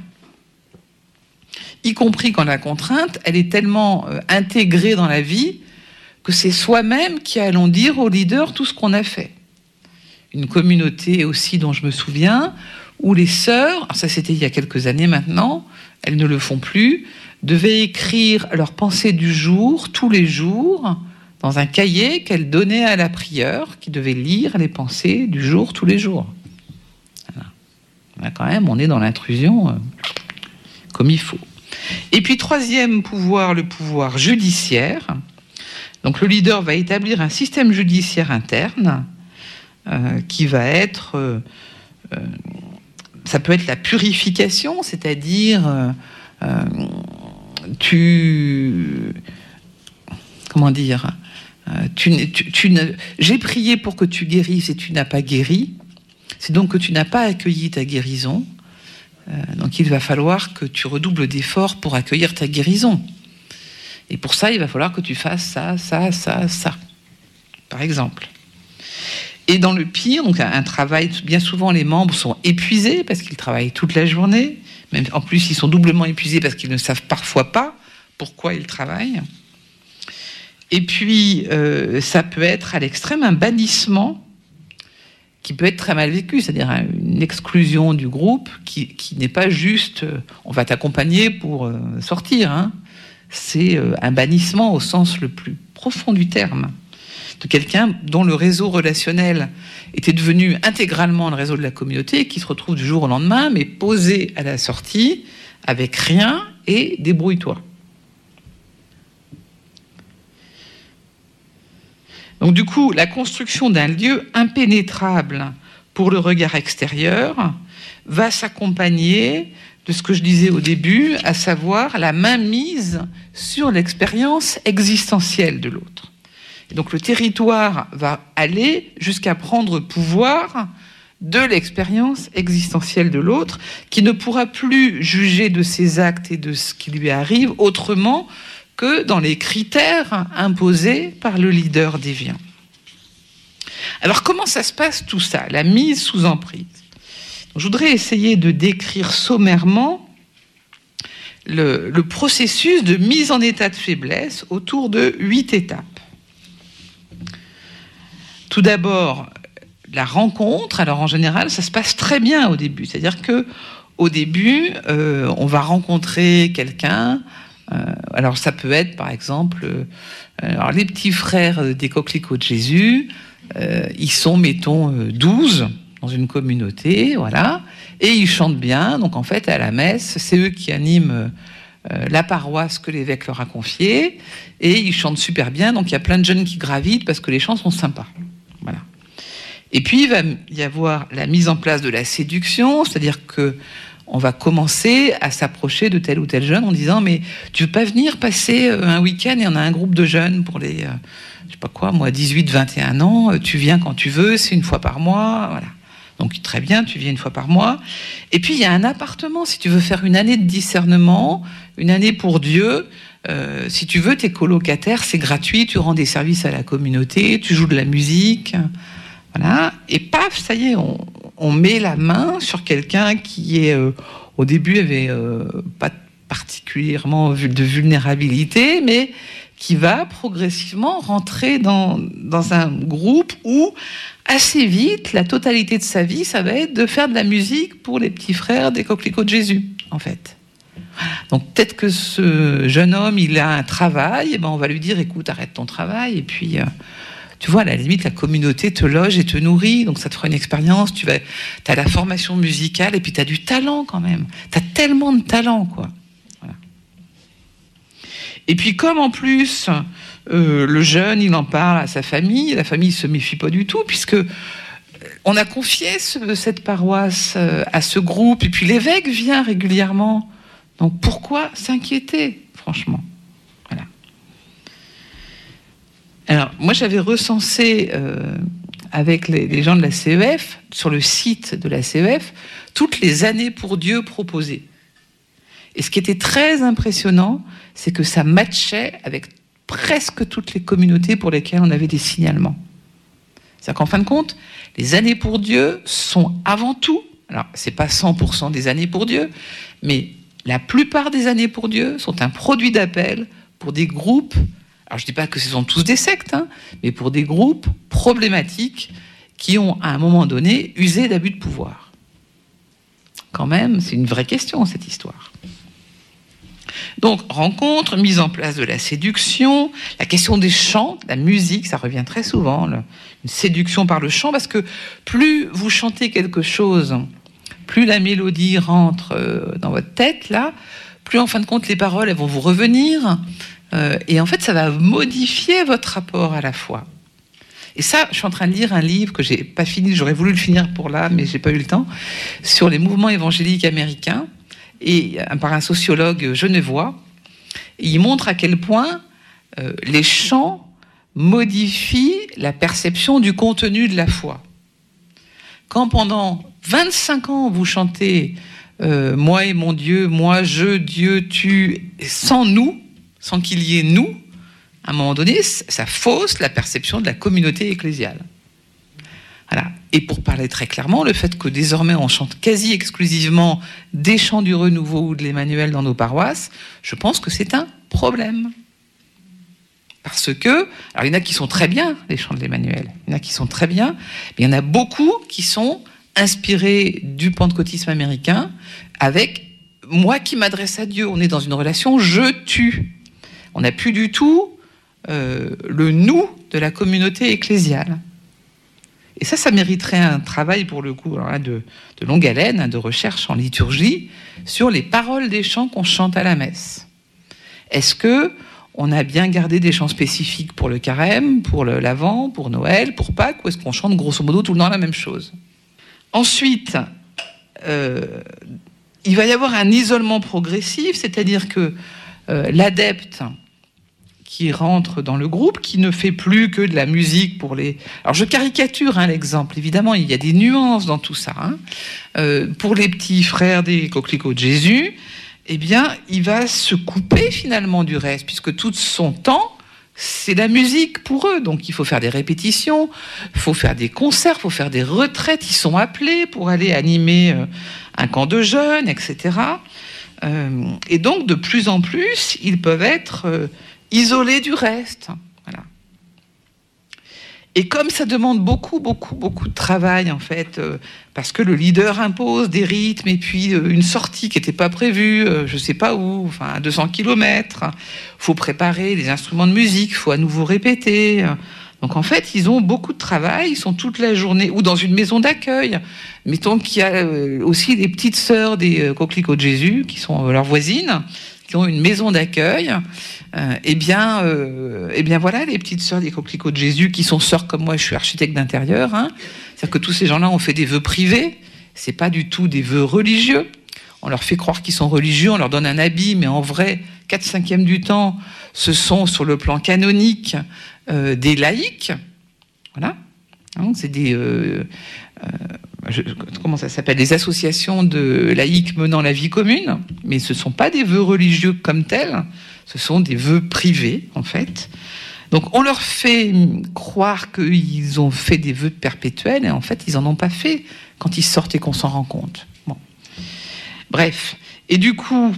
Y compris quand la contrainte, elle est tellement euh, intégrée dans la vie que c'est soi-même qui allons dire au leader tout ce qu'on a fait. Une communauté aussi dont je me souviens, où les sœurs, alors ça c'était il y a quelques années maintenant, elles ne le font plus, devaient écrire leurs pensées du jour, tous les jours, dans un cahier qu'elles donnaient à la prieure, qui devait lire les pensées du jour, tous les jours. Voilà. Là, quand même, on est dans l'intrusion euh, comme il faut. Et puis, troisième pouvoir, le pouvoir judiciaire. Donc, le leader va établir un système judiciaire interne euh, qui va être... Euh, euh, ça peut être la purification, c'est-à-dire... Euh, euh, tu... Comment dire euh, tu, tu, tu ne, j'ai prié pour que tu guérisses et tu n'as pas guéri. C'est donc que tu n'as pas accueilli ta guérison. Euh, donc il va falloir que tu redoubles d'efforts pour accueillir ta guérison. Et pour ça, il va falloir que tu fasses ça, ça, ça, ça, par exemple. Et dans le pire, donc un travail, bien souvent les membres sont épuisés parce qu'ils travaillent toute la journée. Même, en plus, ils sont doublement épuisés parce qu'ils ne savent parfois pas pourquoi ils travaillent. Et puis, euh, ça peut être à l'extrême un bannissement qui peut être très mal vécu, c'est-à-dire une exclusion du groupe qui, qui n'est pas juste euh, on va t'accompagner pour euh, sortir, hein. C'est euh, un bannissement au sens le plus profond du terme, de quelqu'un dont le réseau relationnel était devenu intégralement le réseau de la communauté, qui se retrouve du jour au lendemain, mais posé à la sortie, avec rien, et débrouille-toi. Donc du coup, la construction d'un lieu impénétrable pour le regard extérieur va s'accompagner de ce que je disais au début, à savoir la mainmise sur l'expérience existentielle de l'autre. Et donc le territoire va aller jusqu'à prendre pouvoir de l'expérience existentielle de l'autre, qui ne pourra plus juger de ses actes et de ce qui lui arrive autrement que dans les critères imposés par le leader déviant. Alors comment ça se passe tout ça, la mise sous emprise ? Je voudrais essayer de décrire sommairement le, le processus de mise en état de faiblesse autour de huit étapes. Tout d'abord, la rencontre. Alors en général, ça se passe très bien au début. C'est-à-dire que au début, euh, on va rencontrer quelqu'un. Euh, alors ça peut être, par exemple, euh, alors les petits frères des Coquelicots de Jésus. Euh, ils sont, mettons, euh, douze dans une communauté, voilà, et ils chantent bien. Donc en fait, à la messe, c'est eux qui animent euh, la paroisse que l'évêque leur a confiée, et ils chantent super bien. Donc il y a plein de jeunes qui gravitent parce que les chants sont sympas. Voilà. Et puis il va y avoir la mise en place de la séduction, c'est-à-dire que on va commencer à s'approcher de tel ou tel jeune en disant « mais tu veux pas venir passer un week-end et on a un groupe de jeunes pour les, euh, je sais pas quoi, moi, dix-huit, vingt et un ans, tu viens quand tu veux, c'est une fois par mois, voilà. » Donc très bien, tu viens une fois par mois. Et puis il y a un appartement, si tu veux faire une année de discernement, une année pour Dieu, euh, si tu veux, t'es colocataire, c'est gratuit, tu rends des services à la communauté, tu joues de la musique, voilà. Et paf, ça y est, on... on met la main sur quelqu'un qui est, euh, au début, avait euh, pas particulièrement de vulnérabilité, mais qui va progressivement rentrer dans, dans un groupe où, assez vite, la totalité de sa vie, ça va être de faire de la musique pour les petits frères des Coquelicots de Jésus, en fait. Donc peut-être que ce jeune homme, il a un travail, et ben on va lui dire, écoute, arrête ton travail, et puis... Euh, tu vois, à la limite, la communauté te loge et te nourrit, donc ça te fera une expérience. Tu vas, t'as la formation musicale et puis tu as du talent quand même. Tu as tellement de talent, quoi. Voilà. Et puis comme en plus, euh, le jeune, il en parle à sa famille, la famille ne se méfie pas du tout, puisque on a confié ce, cette paroisse euh, à ce groupe, et puis l'évêque vient régulièrement. Donc pourquoi s'inquiéter, franchement ? Alors, moi, j'avais recensé euh, avec les, les gens de la C E F, sur le site de la C E F, toutes les années pour Dieu proposées. Et ce qui était très impressionnant, c'est que ça matchait avec presque toutes les communautés pour lesquelles on avait des signalements. C'est-à-dire qu'en fin de compte, les années pour Dieu sont avant tout, alors c'est pas cent pour cent des années pour Dieu, mais la plupart des années pour Dieu sont un produit d'appel pour des groupes. Alors, je ne dis pas que ce sont tous des sectes, hein, mais pour des groupes problématiques qui ont, à un moment donné, usé d'abus de pouvoir. Quand même, c'est une vraie question, cette histoire. Donc, rencontre, mise en place de la séduction, la question des chants, la musique, ça revient très souvent, le, une séduction par le chant, parce que plus vous chantez quelque chose, plus la mélodie rentre euh, dans votre tête, là, plus, en fin de compte, les paroles, elles vont vous revenir. Euh, et en fait, ça va modifier votre rapport à la foi. Et ça, je suis en train de lire un livre que j'ai pas fini, j'aurais voulu le finir pour là, mais j'ai pas eu le temps, sur les mouvements évangéliques américains, et par un sociologue genevois. Et il montre à quel point euh, les chants modifient la perception du contenu de la foi. quand pendant vingt-cinq ans vous chantez euh, moi et mon Dieu, moi, je, Dieu, tu, sans nous, sans qu'il y ait nous, à un moment donné, ça fausse la perception de la communauté ecclésiale. Voilà. Et pour parler très clairement, le fait que désormais on chante quasi exclusivement des chants du Renouveau ou de l'Emmanuel dans nos paroisses, je pense que c'est un problème. Parce que, alors il y en a qui sont très bien, les chants de l'Emmanuel, il y en a qui sont très bien, mais il y en a beaucoup qui sont inspirés du pentecôtisme américain, avec moi qui m'adresse à Dieu. On est dans une relation je-tu. On n'a plus du tout euh, le nous de la communauté ecclésiale. Et ça, ça mériterait un travail, pour le coup, alors là, de, de longue haleine, hein, de recherche en liturgie, sur les paroles des chants qu'on chante à la messe. Est-ce que on a bien gardé des chants spécifiques pour le carême, pour le l'Avent, pour Noël, pour Pâques, ou est-ce qu'on chante grosso modo tout le temps la même chose ? Ensuite, euh, il va y avoir un isolement progressif, c'est-à-dire que euh, l'adepte qui rentre dans le groupe, qui ne fait plus que de la musique pour les... Alors je caricature hein, l'exemple, évidemment, il y a des nuances dans tout ça. Hein. Euh, pour les petits frères des coquelicots de Jésus, eh bien, il va se couper finalement du reste, puisque tout son temps, c'est la musique pour eux. Donc il faut faire des répétitions, il faut faire des concerts, il faut faire des retraites, ils sont appelés pour aller animer euh, un camp de jeunes, et cetera. Euh, et donc, de plus en plus, ils peuvent être... Euh, isolé du reste. Voilà. Et comme ça demande beaucoup, beaucoup, beaucoup de travail, en fait, euh, parce que le leader impose des rythmes, et puis euh, une sortie qui n'était pas prévue, euh, je ne sais pas où, enfin, à deux cents kilomètres, il faut préparer les instruments de musique, il faut à nouveau répéter. Donc, en fait, ils ont beaucoup de travail, ils sont toute la journée, ou dans une maison d'accueil. Mettons qu'il y a euh, aussi des petites sœurs des euh, coquelicots de Jésus, qui sont euh, leurs voisines, qui ont une maison d'accueil. Euh, eh bien, euh, eh bien voilà, les petites sœurs des coquelicots de Jésus, qui sont sœurs comme moi, je suis architecte d'intérieur. Hein. C'est-à-dire que tous ces gens-là ont fait des vœux privés. C'est pas du tout des vœux religieux. On leur fait croire qu'ils sont religieux, on leur donne un habit, mais en vrai, quatre cinquièmes du temps, ce sont sur le plan canonique euh, des laïcs. Voilà. Hein, c'est des... Euh, euh, je, comment ça s'appelle ? Des associations de laïcs menant la vie commune, mais ce ne sont pas des vœux religieux comme tels, ce sont des vœux privés, en fait. Donc on leur fait croire qu'ils ont fait des vœux perpétuels, et en fait, ils n'en ont pas fait quand ils sortent et qu'on s'en rend compte. Bon. Bref. Et du coup,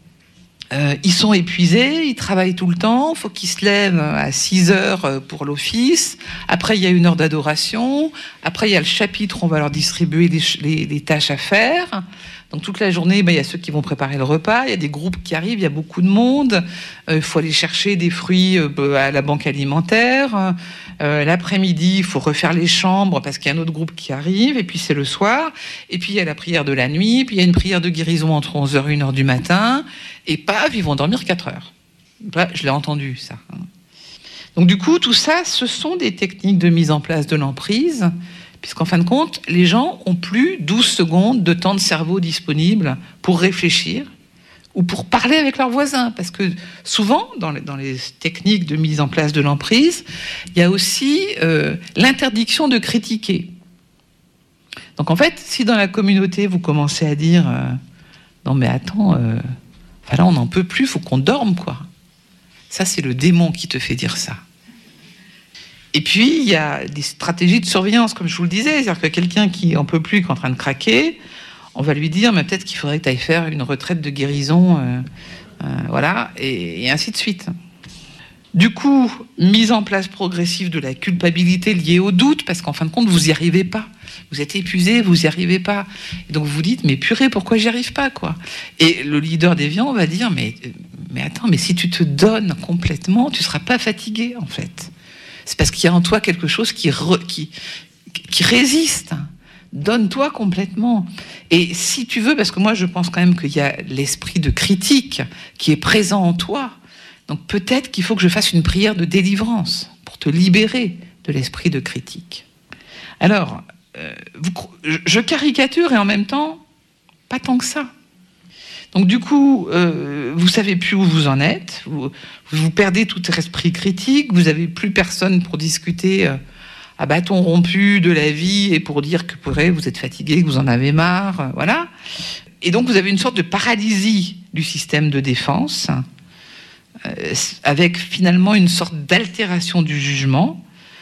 euh, ils sont épuisés, ils travaillent tout le temps, il faut qu'ils se lèvent à six heures pour l'office. Après, il y a une heure d'adoration. Après, il y a le chapitre, on va leur distribuer les, les, les tâches à faire. Donc toute la journée, ben, il y a ceux qui vont préparer le repas, il y a des groupes qui arrivent, il y a beaucoup de monde, il euh, faut aller chercher des fruits euh, à la banque alimentaire, euh, l'après-midi, il faut refaire les chambres parce qu'il y a un autre groupe qui arrive, et puis c'est le soir, et puis il y a la prière de la nuit, puis il y a une prière de guérison entre onze heures et une heure du matin, et paf, ils vont dormir quatre heures. Là, je l'ai entendu, ça. Donc du coup, tout ça, ce sont des techniques de mise en place de l'emprise, puisqu'en fin de compte, les gens ont plus douze secondes de temps de cerveau disponible pour réfléchir ou pour parler avec leurs voisins. Parce que souvent, dans les, dans les techniques de mise en place de l'emprise, il y a aussi euh, l'interdiction de critiquer. Donc en fait, si dans la communauté, vous commencez à dire euh, « Non mais attends, euh, enfin là on n'en peut plus, il faut qu'on dorme, quoi ». Ça, c'est le démon qui te fait dire ça. Et puis, il y a des stratégies de surveillance, comme je vous le disais. C'est-à-dire que quelqu'un qui en peut plus, qui est en train de craquer, on va lui dire, mais peut-être qu'il faudrait que tu ailles faire une retraite de guérison, euh, euh, voilà, et, et ainsi de suite. Du coup, mise en place progressive de la culpabilité liée au doute, parce qu'en fin de compte, vous n'y arrivez pas. Vous êtes épuisé, vous n'y arrivez pas. Et donc, vous vous dites, mais purée, pourquoi j'y arrive pas, quoi ? Et le leader déviant va dire, mais, mais attends, mais si tu te donnes complètement, tu ne seras pas fatigué, en fait. C'est parce qu'il y a en toi quelque chose qui, re, qui, qui résiste. Donne-toi complètement. Et si tu veux, parce que moi je pense quand même qu'il y a l'esprit de critique qui est présent en toi, donc peut-être qu'il faut que je fasse une prière de délivrance pour te libérer de l'esprit de critique. Alors, euh, vous, je caricature et en même temps, pas tant que ça. Donc du coup, euh, vous savez plus où vous en êtes, vous, vous perdez tout esprit critique, vous n'avez plus personne pour discuter euh, à bâton rompu de la vie et pour dire que pourrait, vous êtes fatigué, que vous en avez marre, euh, voilà. Et donc vous avez une sorte de paralysie du système de défense, euh, avec finalement une sorte d'altération du jugement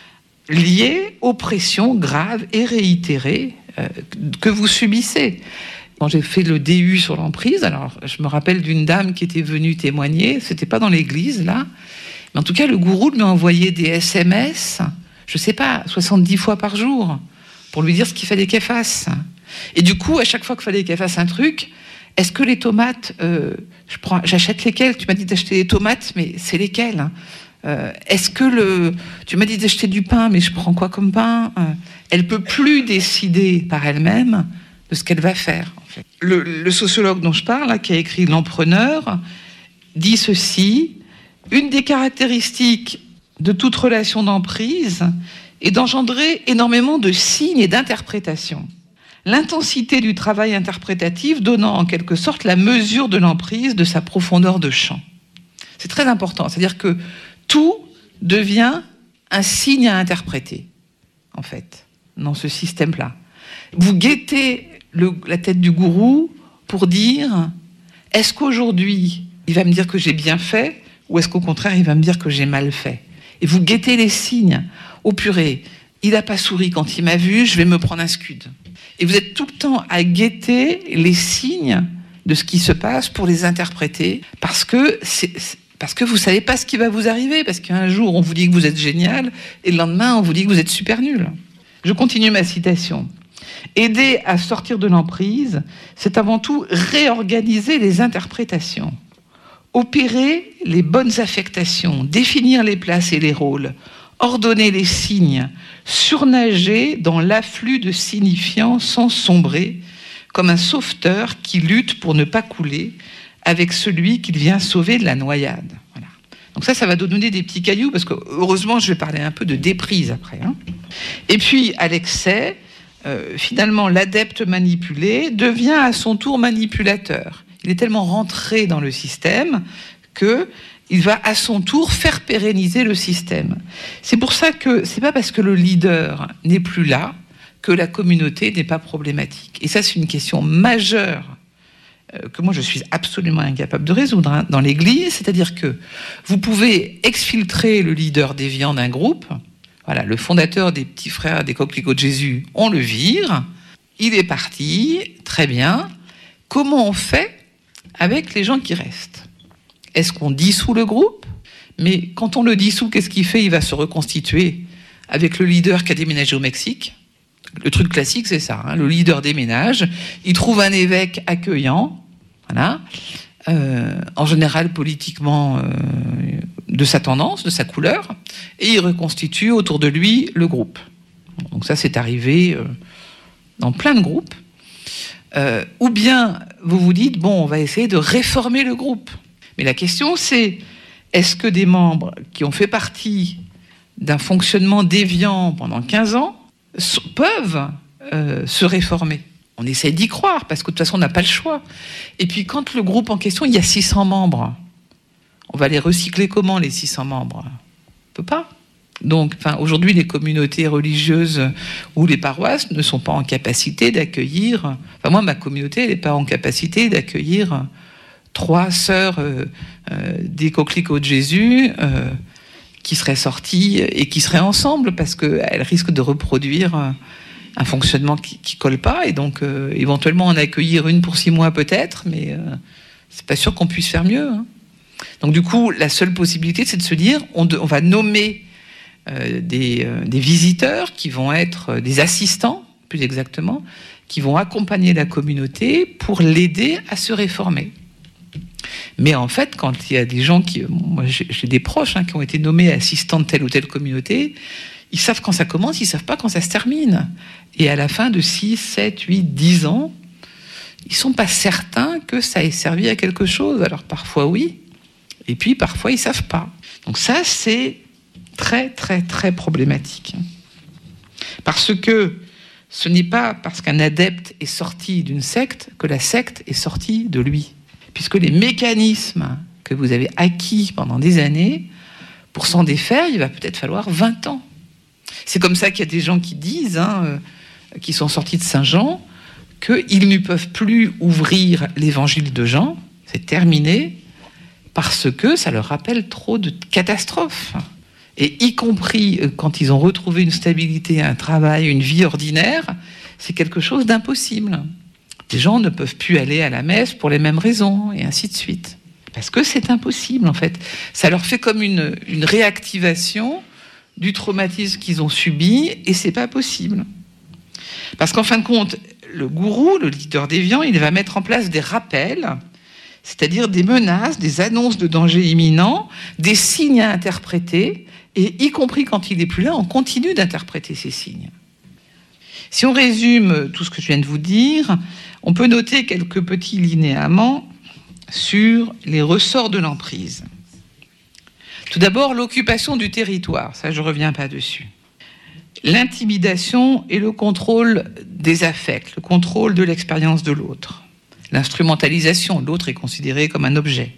liée aux pressions graves et réitérées euh, que vous subissez. Quand j'ai fait le D U sur l'emprise, alors je me rappelle d'une dame qui était venue témoigner, c'était pas dans l'église là, mais en tout cas le gourou lui envoyait des S M S, je sais pas, soixante-dix fois par jour, pour lui dire ce qu'il fallait qu'elle fasse. Et du coup, à chaque fois qu'il fallait qu'elle fasse un truc, est-ce que les tomates, euh, je prends, j'achète lesquelles ? Tu m'as dit d'acheter des tomates, mais c'est lesquelles hein ? euh, Est-ce que le, tu m'as dit d'acheter du pain, mais je prends quoi comme pain ? euh, Elle peut plus décider par elle-même de ce qu'elle va faire. En fait. Le, le sociologue dont je parle, là, qui a écrit L'Empreneur, dit ceci: une des caractéristiques de toute relation d'emprise est d'engendrer énormément de signes et d'interprétations. L'intensité du travail interprétatif donnant en quelque sorte la mesure de l'emprise, de sa profondeur de champ. C'est très important, c'est-à-dire que tout devient un signe à interpréter, en fait, dans ce système-là. Vous guettez le, la tête du gourou pour dire, est-ce qu'aujourd'hui, il va me dire que j'ai bien fait, ou est-ce qu'au contraire, il va me dire que j'ai mal fait ? Et vous guettez les signes. Oh purée, il n'a pas souri quand il m'a vu, je vais me prendre un scud. Et vous êtes tout le temps à guetter les signes de ce qui se passe pour les interpréter, parce que, c'est, parce que vous ne savez pas ce qui va vous arriver, parce qu'un jour, on vous dit que vous êtes génial, et le lendemain, on vous dit que vous êtes super nul. Je continue ma citation. Aider à sortir de l'emprise, c'est avant tout réorganiser les interprétations, opérer les bonnes affectations, définir les places et les rôles, ordonner les signes, surnager dans l'afflux de signifiants sans sombrer, comme un sauveteur qui lutte pour ne pas couler avec celui qu'il vient sauver de la noyade. Voilà. Donc ça, ça va donner des petits cailloux, parce que heureusement, je vais parler un peu de déprise après. Hein. Et puis, à l'excès, euh, finalement, l'adepte manipulé devient à son tour manipulateur. Il est tellement rentré dans le système que il va à son tour faire pérenniser le système. C'est pour ça que c'est pas parce que le leader n'est plus là que la communauté n'est pas problématique. Et ça, c'est une question majeure euh, que moi je suis absolument incapable de résoudre hein, dans l'Église. C'est-à-dire que vous pouvez exfiltrer le leader déviant d'un groupe. Voilà, le fondateur des Petits Frères des Coquelicots de Jésus, on le vire. Il est parti, très bien. Comment on fait avec les gens qui restent ? Est-ce qu'on dissout le groupe ? Mais quand on le dissout, qu'est-ce qu'il fait ? Il va se reconstituer avec le leader qui a déménagé au Mexique. Le truc classique, c'est ça. Hein, le leader déménage, il trouve un évêque accueillant, voilà, euh, en général politiquement euh, de sa tendance, de sa couleur, et il reconstitue autour de lui le groupe. Donc ça, c'est arrivé euh, dans plein de groupes. Euh, ou bien vous vous dites, bon, on va essayer de réformer le groupe. Mais la question, c'est, est-ce que des membres qui ont fait partie d'un fonctionnement déviant pendant quinze ans peuvent euh, se réformer ? On essaie d'y croire, parce que de toute façon, on n'a pas le choix. Et puis, quand le groupe en question, il y a six cents membres, on va les recycler comment, les six cents membres ? On ne peut pas. Donc, enfin, aujourd'hui, les communautés religieuses ou les paroisses ne sont pas en capacité d'accueillir... Enfin, moi, ma communauté, elle n'est pas en capacité d'accueillir trois sœurs euh, euh, des Coquelicots de Jésus euh, qui seraient sorties et qui seraient ensemble, parce qu'elles risquent de reproduire euh, un fonctionnement qui ne colle pas, et donc euh, éventuellement en accueillir une pour six mois peut-être, mais euh, c'est pas sûr qu'on puisse faire mieux. Hein. Donc du coup, la seule possibilité, c'est de se dire, on, de, on va nommer euh, des, euh, des visiteurs qui vont être des assistants, plus exactement, qui vont accompagner la communauté pour l'aider à se réformer. Mais en fait, quand il y a des gens qui... Moi, j'ai, j'ai des proches hein, qui ont été nommés assistants de telle ou telle communauté, ils savent quand ça commence, ils ne savent pas quand ça se termine. Et à la fin de six, sept, huit, dix ans, ils ne sont pas certains que ça ait servi à quelque chose. Alors parfois oui, et puis parfois ils ne savent pas. Donc ça, c'est très, très, très problématique. Parce que ce n'est pas parce qu'un adepte est sorti d'une secte que la secte est sortie de lui. Puisque les mécanismes que vous avez acquis pendant des années, pour s'en défaire, il va peut-être falloir vingt ans. C'est comme ça qu'il y a des gens qui disent, hein, euh, qui sont sortis de Saint-Jean, qu'ils ne peuvent plus ouvrir l'évangile de Jean, c'est terminé, parce que ça leur rappelle trop de catastrophes. Et y compris quand ils ont retrouvé une stabilité, un travail, une vie ordinaire, c'est quelque chose d'impossible. Les gens ne peuvent plus aller à la messe pour les mêmes raisons, et ainsi de suite. Parce que c'est impossible, en fait. Ça leur fait comme une, une réactivation du traumatisme qu'ils ont subi, et c'est pas possible. Parce qu'en fin de compte, le gourou, le leader déviant, il va mettre en place des rappels, c'est-à-dire des menaces, des annonces de danger imminent, des signes à interpréter, et y compris quand il n'est plus là, on continue d'interpréter ces signes. Si on résume tout ce que je viens de vous dire, on peut noter quelques petits linéaments sur les ressorts de l'emprise. Tout d'abord, l'occupation du territoire, ça je ne reviens pas dessus. L'intimidation et le contrôle des affects, le contrôle de l'expérience de l'autre. L'instrumentalisation, l'autre est considéré comme un objet.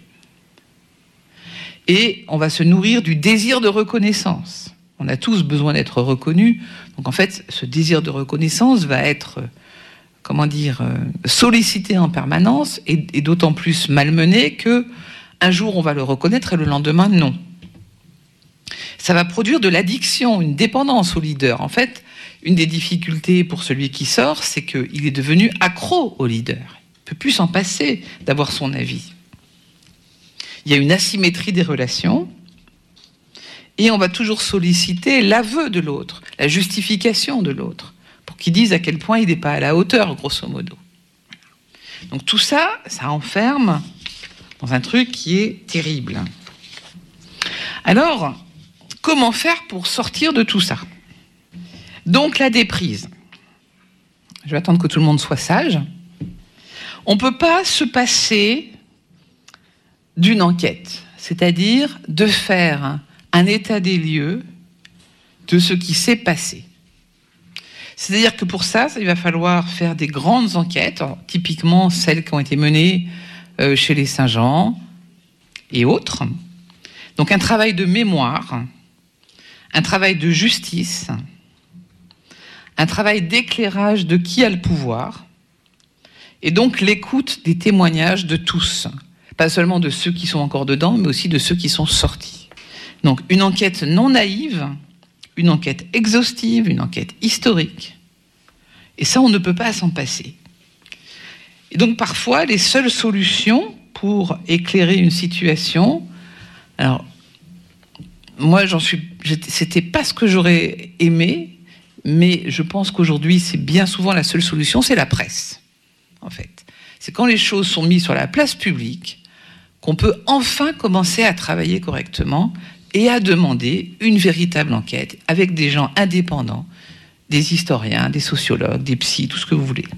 Et on va se nourrir du désir de reconnaissance. On a tous besoin d'être reconnus. Donc en fait, ce désir de reconnaissance va être, comment dire, sollicité en permanence et, et d'autant plus malmené que un jour on va le reconnaître et le lendemain non. Ça va produire de l'addiction, une dépendance au leader. En fait, une des difficultés pour celui qui sort, c'est qu'il est devenu accro au leader. Il ne peut plus s'en passer d'avoir son avis. Il y a une asymétrie des relations et on va toujours solliciter l'aveu de l'autre, la justification de l'autre, pour qu'il dise à quel point il n'est pas à la hauteur, grosso modo. Donc tout ça, ça enferme dans un truc qui est terrible. Alors, comment faire pour sortir de tout ça ? Donc la déprise. Je vais attendre que tout le monde soit sage. On ne peut pas se passer d'une enquête, c'est-à-dire de faire un état des lieux de ce qui s'est passé. C'est-à-dire que pour ça, il va falloir faire des grandes enquêtes, alors, typiquement celles qui ont été menées euh, chez les Saint-Jean et autres. Donc un travail de mémoire, un travail de justice, un travail d'éclairage de qui a le pouvoir, et donc l'écoute des témoignages de tous. Pas seulement de ceux qui sont encore dedans, mais aussi de ceux qui sont sortis. Donc une enquête non naïve, une enquête exhaustive, une enquête historique. Et ça, on ne peut pas s'en passer. Et donc parfois, les seules solutions pour éclairer une situation, alors moi, j'en suis, c'était pas ce que j'aurais aimé, mais je pense qu'aujourd'hui, c'est bien souvent la seule solution, c'est la presse, en fait. C'est quand les choses sont mises sur la place publique qu'on peut enfin commencer à travailler correctement et à demander une véritable enquête avec des gens indépendants, des historiens, des sociologues, des psys, tout ce que vous voulez,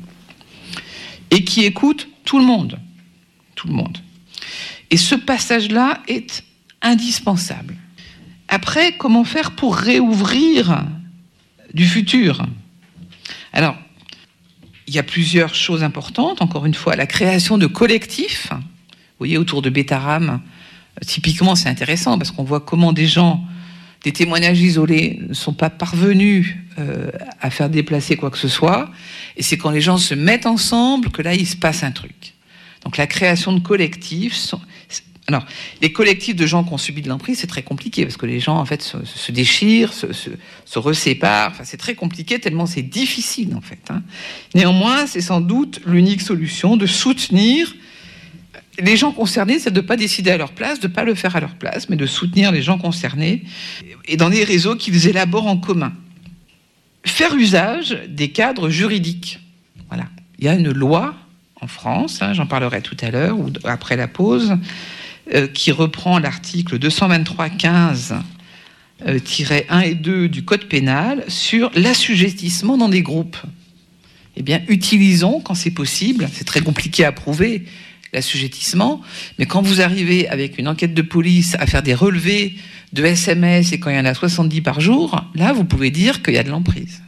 et qui écoutent tout le monde, tout le monde. Et ce passage-là est indispensable. Après, comment faire pour réouvrir du futur ? Alors, il y a plusieurs choses importantes. Encore une fois, la création de collectifs. Vous voyez, autour de Bétarame, typiquement, c'est intéressant parce qu'on voit comment des gens, des témoignages isolés ne sont pas parvenus euh, à faire déplacer quoi que ce soit. Et c'est quand les gens se mettent ensemble que là, il se passe un truc. Donc, la création de collectifs. Sont... Alors, les collectifs de gens qui ont subi de l'emprise, c'est très compliqué parce que les gens, en fait, se, se déchirent, se, se, se reséparent. Enfin, c'est très compliqué tellement c'est difficile, en fait. Hein. Néanmoins, c'est sans doute l'unique solution de soutenir les gens concernés, c'est de ne pas décider à leur place, de ne pas le faire à leur place, mais de soutenir les gens concernés et dans des réseaux qu'ils élaborent en commun. Faire usage des cadres juridiques. Voilà. Il y a une loi en France, hein, j'en parlerai tout à l'heure ou après la pause, euh, qui reprend l'article deux cent vingt-trois quinze euh, un et deux du Code pénal sur l'assujettissement dans des groupes. Eh bien, utilisons, quand c'est possible, c'est très compliqué à prouver, l'assujettissement, mais quand vous arrivez avec une enquête de police à faire des relevés de S M S et quand il y en a soixante-dix par jour, là, vous pouvez dire qu'il y a de l'emprise.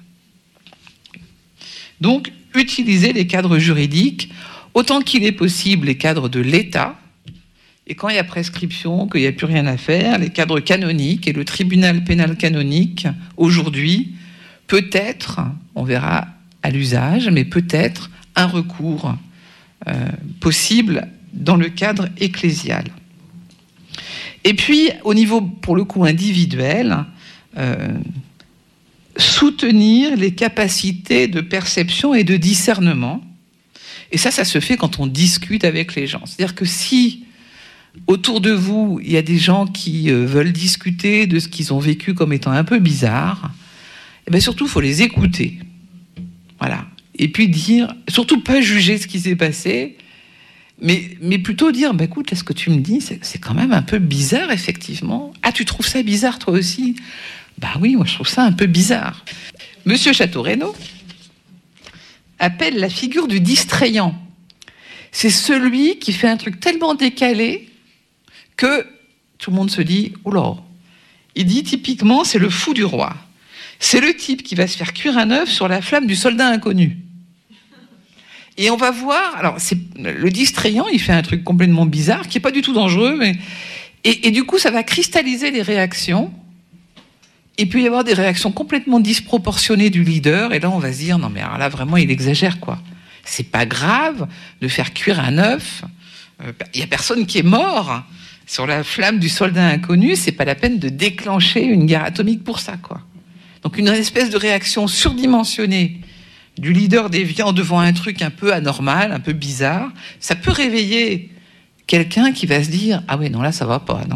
Donc, utilisez les cadres juridiques, autant qu'il est possible les cadres de l'État, Et quand il y a prescription, qu'il n'y a plus rien à faire, les cadres canoniques et le tribunal pénal canonique, aujourd'hui, peut-être, on verra à l'usage, mais peut-être un recours euh, possible dans le cadre ecclésial. Et puis, au niveau, pour le coup, individuel, euh, soutenir les capacités de perception et de discernement. Et ça, ça se fait quand on discute avec les gens. C'est-à-dire que si, autour de vous, il y a des gens qui euh, veulent discuter de ce qu'ils ont vécu comme étant un peu bizarre, eh bien surtout, il faut les écouter. Voilà. Et puis dire, surtout pas juger ce qui s'est passé, mais, mais plutôt dire, bah, écoute, là, ce que tu me dis, c'est, c'est quand même un peu bizarre, effectivement. Ah, tu trouves ça bizarre, toi aussi ? Bah oui, moi, je trouve ça un peu bizarre. Monsieur Château-Renaud appelle la figure du distrayant. C'est celui qui fait un truc tellement décalé que tout le monde se dit, oula. Il dit typiquement, c'est le fou du roi. C'est le type qui va se faire cuire un œuf sur la flamme du soldat inconnu. Et on va voir, alors c'est, le distrayant, il fait un truc complètement bizarre, qui n'est pas du tout dangereux, mais, et, et du coup, ça va cristalliser les réactions. Il peut y avoir des réactions complètement disproportionnées du leader, et là, on va se dire, non mais alors là, vraiment, il exagère, quoi. C'est pas grave de faire cuire un œuf. Il euh, y a personne qui est mort sur la flamme du soldat inconnu. C'est pas la peine de déclencher une guerre atomique pour ça, quoi. Donc une espèce de réaction surdimensionnée du leader déviant devant un truc un peu anormal, un peu bizarre, ça peut réveiller quelqu'un qui va se dire « Ah ouais, non, là, ça va pas, non. »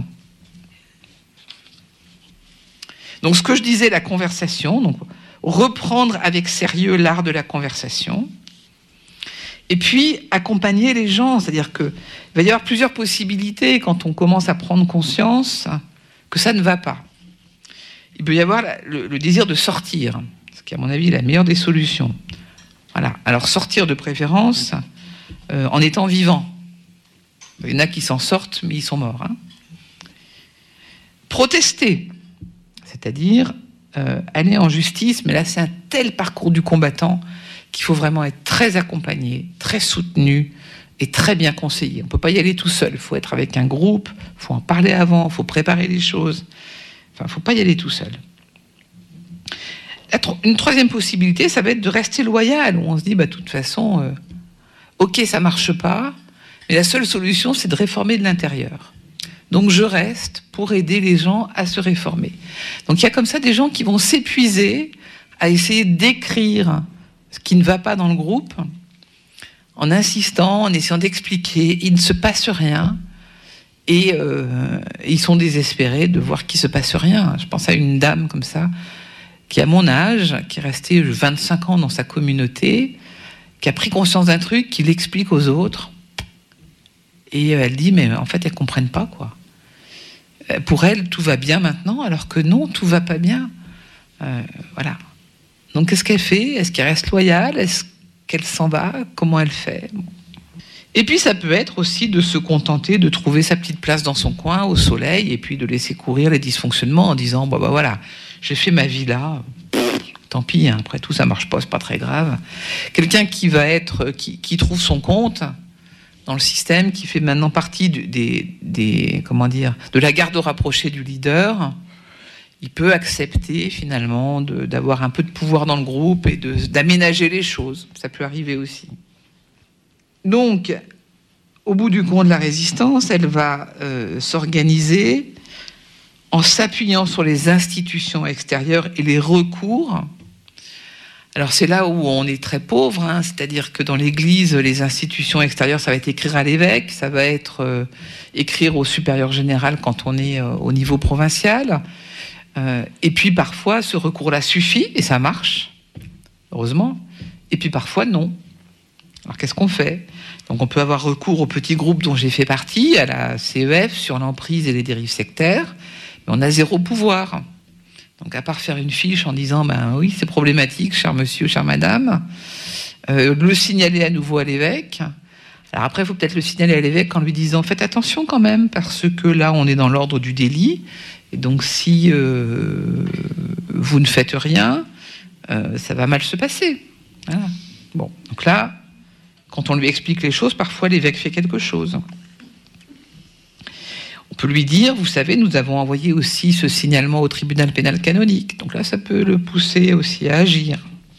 Donc ce que je disais, la conversation, donc reprendre avec sérieux l'art de la conversation, et puis accompagner les gens, c'est-à-dire qu'il va y avoir plusieurs possibilités quand on commence à prendre conscience que ça ne va pas. Il peut y avoir le, le désir de sortir, ce qui est à mon avis la meilleure des solutions. Voilà. Alors sortir de préférence euh, en étant vivant. Il y en a qui s'en sortent, mais ils sont morts. Hein. Protester, c'est-à-dire euh, aller en justice, mais là c'est un tel parcours du combattant qu'il faut vraiment être très accompagné, très soutenu et très bien conseillé. On ne peut pas y aller tout seul, il faut être avec un groupe, il faut en parler avant, il faut préparer les choses. Enfin, il ne faut pas y aller tout seul. Une troisième possibilité, ça va être de rester loyal, où on se dit, bah, de toute façon, euh, ok, ça ne marche pas, mais la seule solution, c'est de réformer de l'intérieur. Donc je reste pour aider les gens à se réformer. Donc il y a comme ça des gens qui vont s'épuiser à essayer d'écrire ce qui ne va pas dans le groupe, en insistant, en essayant d'expliquer, il ne se passe rien, et euh, ils sont désespérés de voir qu'il ne se passe rien. Je pense à une dame comme ça, qui a mon âge, qui est restée vingt-cinq ans dans sa communauté, qui a pris conscience d'un truc, qui l'explique aux autres, et elle dit, mais en fait, elles ne comprennent pas, quoi. Pour elle, tout va bien maintenant, alors que non, tout ne va pas bien. Euh, voilà. Donc, qu'est-ce qu'elle fait ? Est-ce qu'elle reste loyale ? Est-ce qu'elle s'en va ? Comment elle fait ? Bon. Et puis, ça peut être aussi de se contenter de trouver sa petite place dans son coin, au soleil, et puis de laisser courir les dysfonctionnements en disant, bon, bah voilà, j'ai fait ma vie là, pff, tant pis, hein, après tout, ça marche pas, c'est pas très grave. Quelqu'un qui va être, qui, qui trouve son compte dans le système, qui fait maintenant partie du, des, des, comment dire, de la garde rapprochée du leader, il peut accepter finalement de, d'avoir un peu de pouvoir dans le groupe et de, d'aménager les choses. Ça peut arriver aussi. Donc, au bout du compte, la résistance, elle va euh, s'organiser en s'appuyant sur les institutions extérieures et les recours. Alors, c'est là où on est très pauvre, hein, c'est-à-dire que dans l'Église, les institutions extérieures, ça va être écrire à l'évêque, ça va être euh, écrire au supérieur général quand on est euh, au niveau provincial. Euh, et puis, parfois, ce recours-là suffit, et ça marche, heureusement. Et puis, parfois, non. Alors, qu'est-ce qu'on fait ? Donc, on peut avoir recours au petit groupe dont j'ai fait partie, à la C E F, sur l'emprise et les dérives sectaires, mais on a zéro pouvoir. Donc, à part faire une fiche en disant, ben oui, c'est problématique, cher monsieur, chère madame, euh, le signaler à nouveau à l'évêque. Alors après, il faut peut-être le signaler à l'évêque en lui disant, faites attention quand même, parce que là, on est dans l'ordre du délit, et donc si euh, vous ne faites rien, euh, ça va mal se passer. Voilà. Bon, donc là, quand on lui explique les choses, parfois l'évêque fait quelque chose. On peut lui dire, vous savez, nous avons envoyé aussi ce signalement au tribunal pénal canonique. Donc là, ça peut le pousser aussi à agir.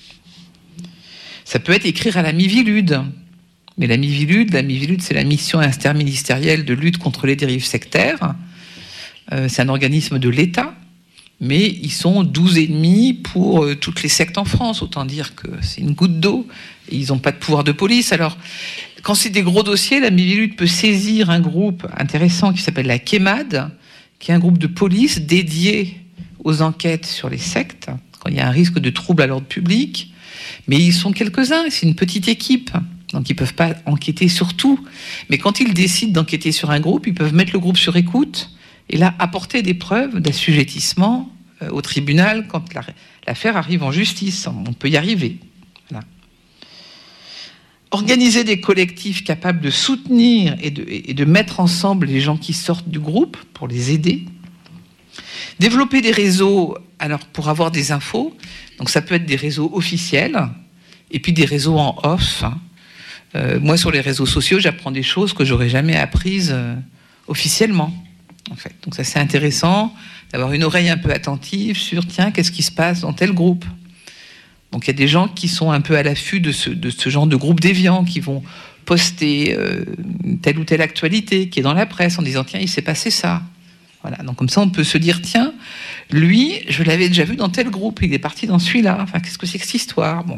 Ça peut être écrire à la Mivilude. Mais la Mivilude, la Mivilude, c'est la mission interministérielle de lutte contre les dérives sectaires. Euh, c'est un organisme de l'État, mais ils sont douze et demi pour euh, toutes les sectes en France. Autant dire que c'est une goutte d'eau. Et ils n'ont pas de pouvoir de police. Alors, quand c'est des gros dossiers, la Mivilude peut saisir un groupe intéressant qui s'appelle la Kémad, qui est un groupe de police dédié aux enquêtes sur les sectes, quand il y a un risque de trouble à l'ordre public. Mais ils sont quelques-uns, c'est une petite équipe, donc ils ne peuvent pas enquêter sur tout. Mais quand ils décident d'enquêter sur un groupe, ils peuvent mettre le groupe sur écoute et là apporter des preuves d'assujettissement au tribunal quand l'affaire arrive en justice. On peut y arriver. Voilà. Organiser des collectifs capables de soutenir et de, et de mettre ensemble les gens qui sortent du groupe pour les aider. Développer des réseaux alors pour avoir des infos. Donc ça peut être des réseaux officiels et puis des réseaux en off. Euh, moi, sur les réseaux sociaux, j'apprends des choses que j'aurais jamais apprises euh, officiellement. En fait. Donc ça, c'est intéressant d'avoir une oreille un peu attentive sur, tiens, qu'est-ce qui se passe dans tel groupe ? Donc il y a des gens qui sont un peu à l'affût de ce, de ce genre de groupe déviant, qui vont poster euh, telle ou telle actualité qui est dans la presse en disant, tiens, il s'est passé ça. Voilà. Donc comme ça, on peut se dire, tiens, lui, je l'avais déjà vu dans tel groupe, il est parti dans celui-là. Enfin, qu'est-ce que c'est que cette histoire ? Bon.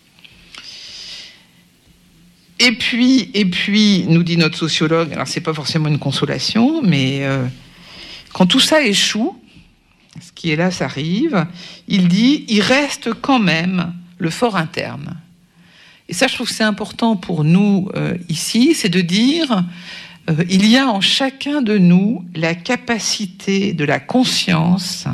Et puis, et puis, nous dit notre sociologue, alors c'est pas forcément une consolation, mais euh, quand tout ça échoue, ce qui est là, ça arrive, il dit, il reste quand même le fort interne. Et ça, je trouve que c'est important pour nous euh, ici, c'est de dire, euh, il y a en chacun de nous la capacité de la conscience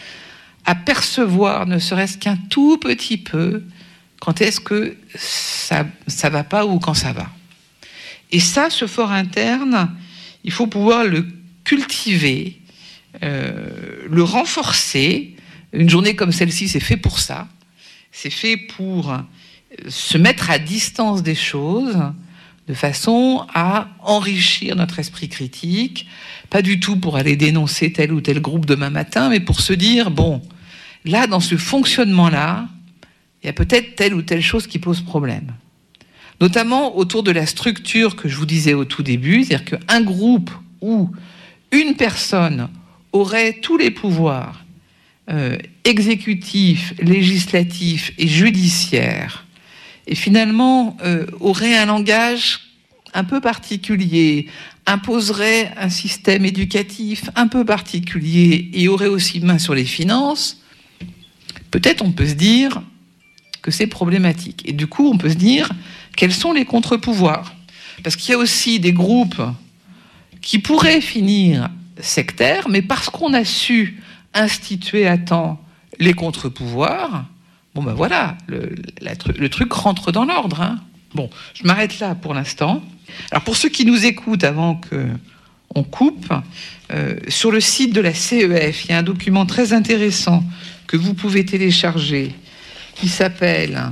à percevoir, ne serait-ce qu'un tout petit peu, quand est-ce que ça ça va pas ou quand ça va. Et ça, ce fort interne, il faut pouvoir le cultiver, euh, le renforcer. Une journée comme celle-ci, c'est fait pour ça. C'est fait pour se mettre à distance des choses de façon à enrichir notre esprit critique, pas du tout pour aller dénoncer tel ou tel groupe demain matin, mais pour se dire, bon, là, dans ce fonctionnement-là, il y a peut-être telle ou telle chose qui pose problème. Notamment autour de la structure que je vous disais au tout début, c'est-à-dire qu'un groupe où une personne aurait tous les pouvoirs euh, exécutifs, législatifs et judiciaires, et finalement euh, aurait un langage un peu particulier, imposerait un système éducatif un peu particulier et aurait aussi main sur les finances, peut-être on peut se dire que c'est problématique. Et du coup, on peut se dire, quels sont les contre-pouvoirs ? Parce qu'il y a aussi des groupes qui pourraient finir sectaires, mais parce qu'on a su instituer à temps les contre-pouvoirs, bon ben voilà, le, la, le truc rentre dans l'ordre. Hein. Bon, je m'arrête là pour l'instant. Alors pour ceux qui nous écoutent avant qu'on coupe, euh, sur le site de la C E F, il y a un document très intéressant que vous pouvez télécharger, qui s'appelle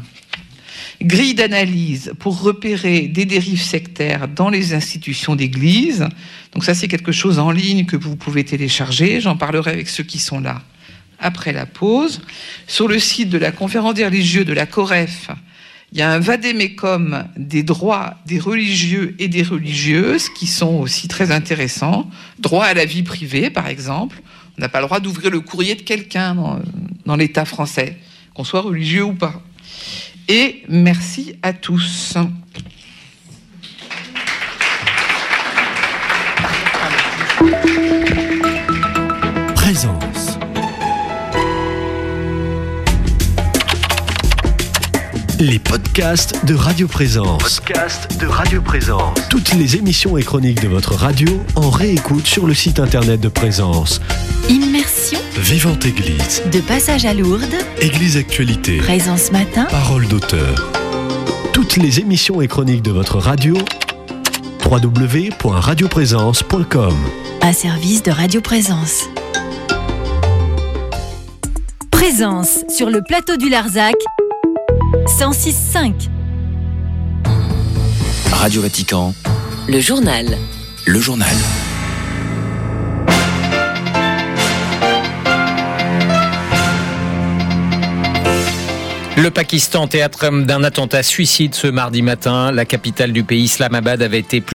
« Grille d'analyse pour repérer des dérives sectaires dans les institutions d'église ». Donc ça, c'est quelque chose en ligne que vous pouvez télécharger. J'en parlerai avec ceux qui sont là après la pause. Sur le site de la conférence des religieux de la COREF, il y a un vade-mecum des droits des religieux et des religieuses qui sont aussi très intéressants. Droit à la vie privée, par exemple. On n'a pas le droit d'ouvrir le courrier de quelqu'un dans, dans l'État français, qu'on soit religieux ou pas. Et merci à tous. Présence. Les podcasts de Radio Présence. Podcasts de Radio Présence. Toutes les émissions et chroniques de votre radio en réécoute sur le site internet de Présence. Immersion. Vivante Église. De passage à Lourdes. Église Actualité. Présence matin. Parole d'auteur. Toutes les émissions et chroniques de votre radio. w w w point radio présence point com. Un service de Radio Présence. Présence sur le plateau du Larzac. cent six virgule cinq. Radio Vatican. Le journal. Le journal. Le Pakistan, théâtre d'un attentat suicide ce mardi matin. La capitale du pays, Islamabad, avait été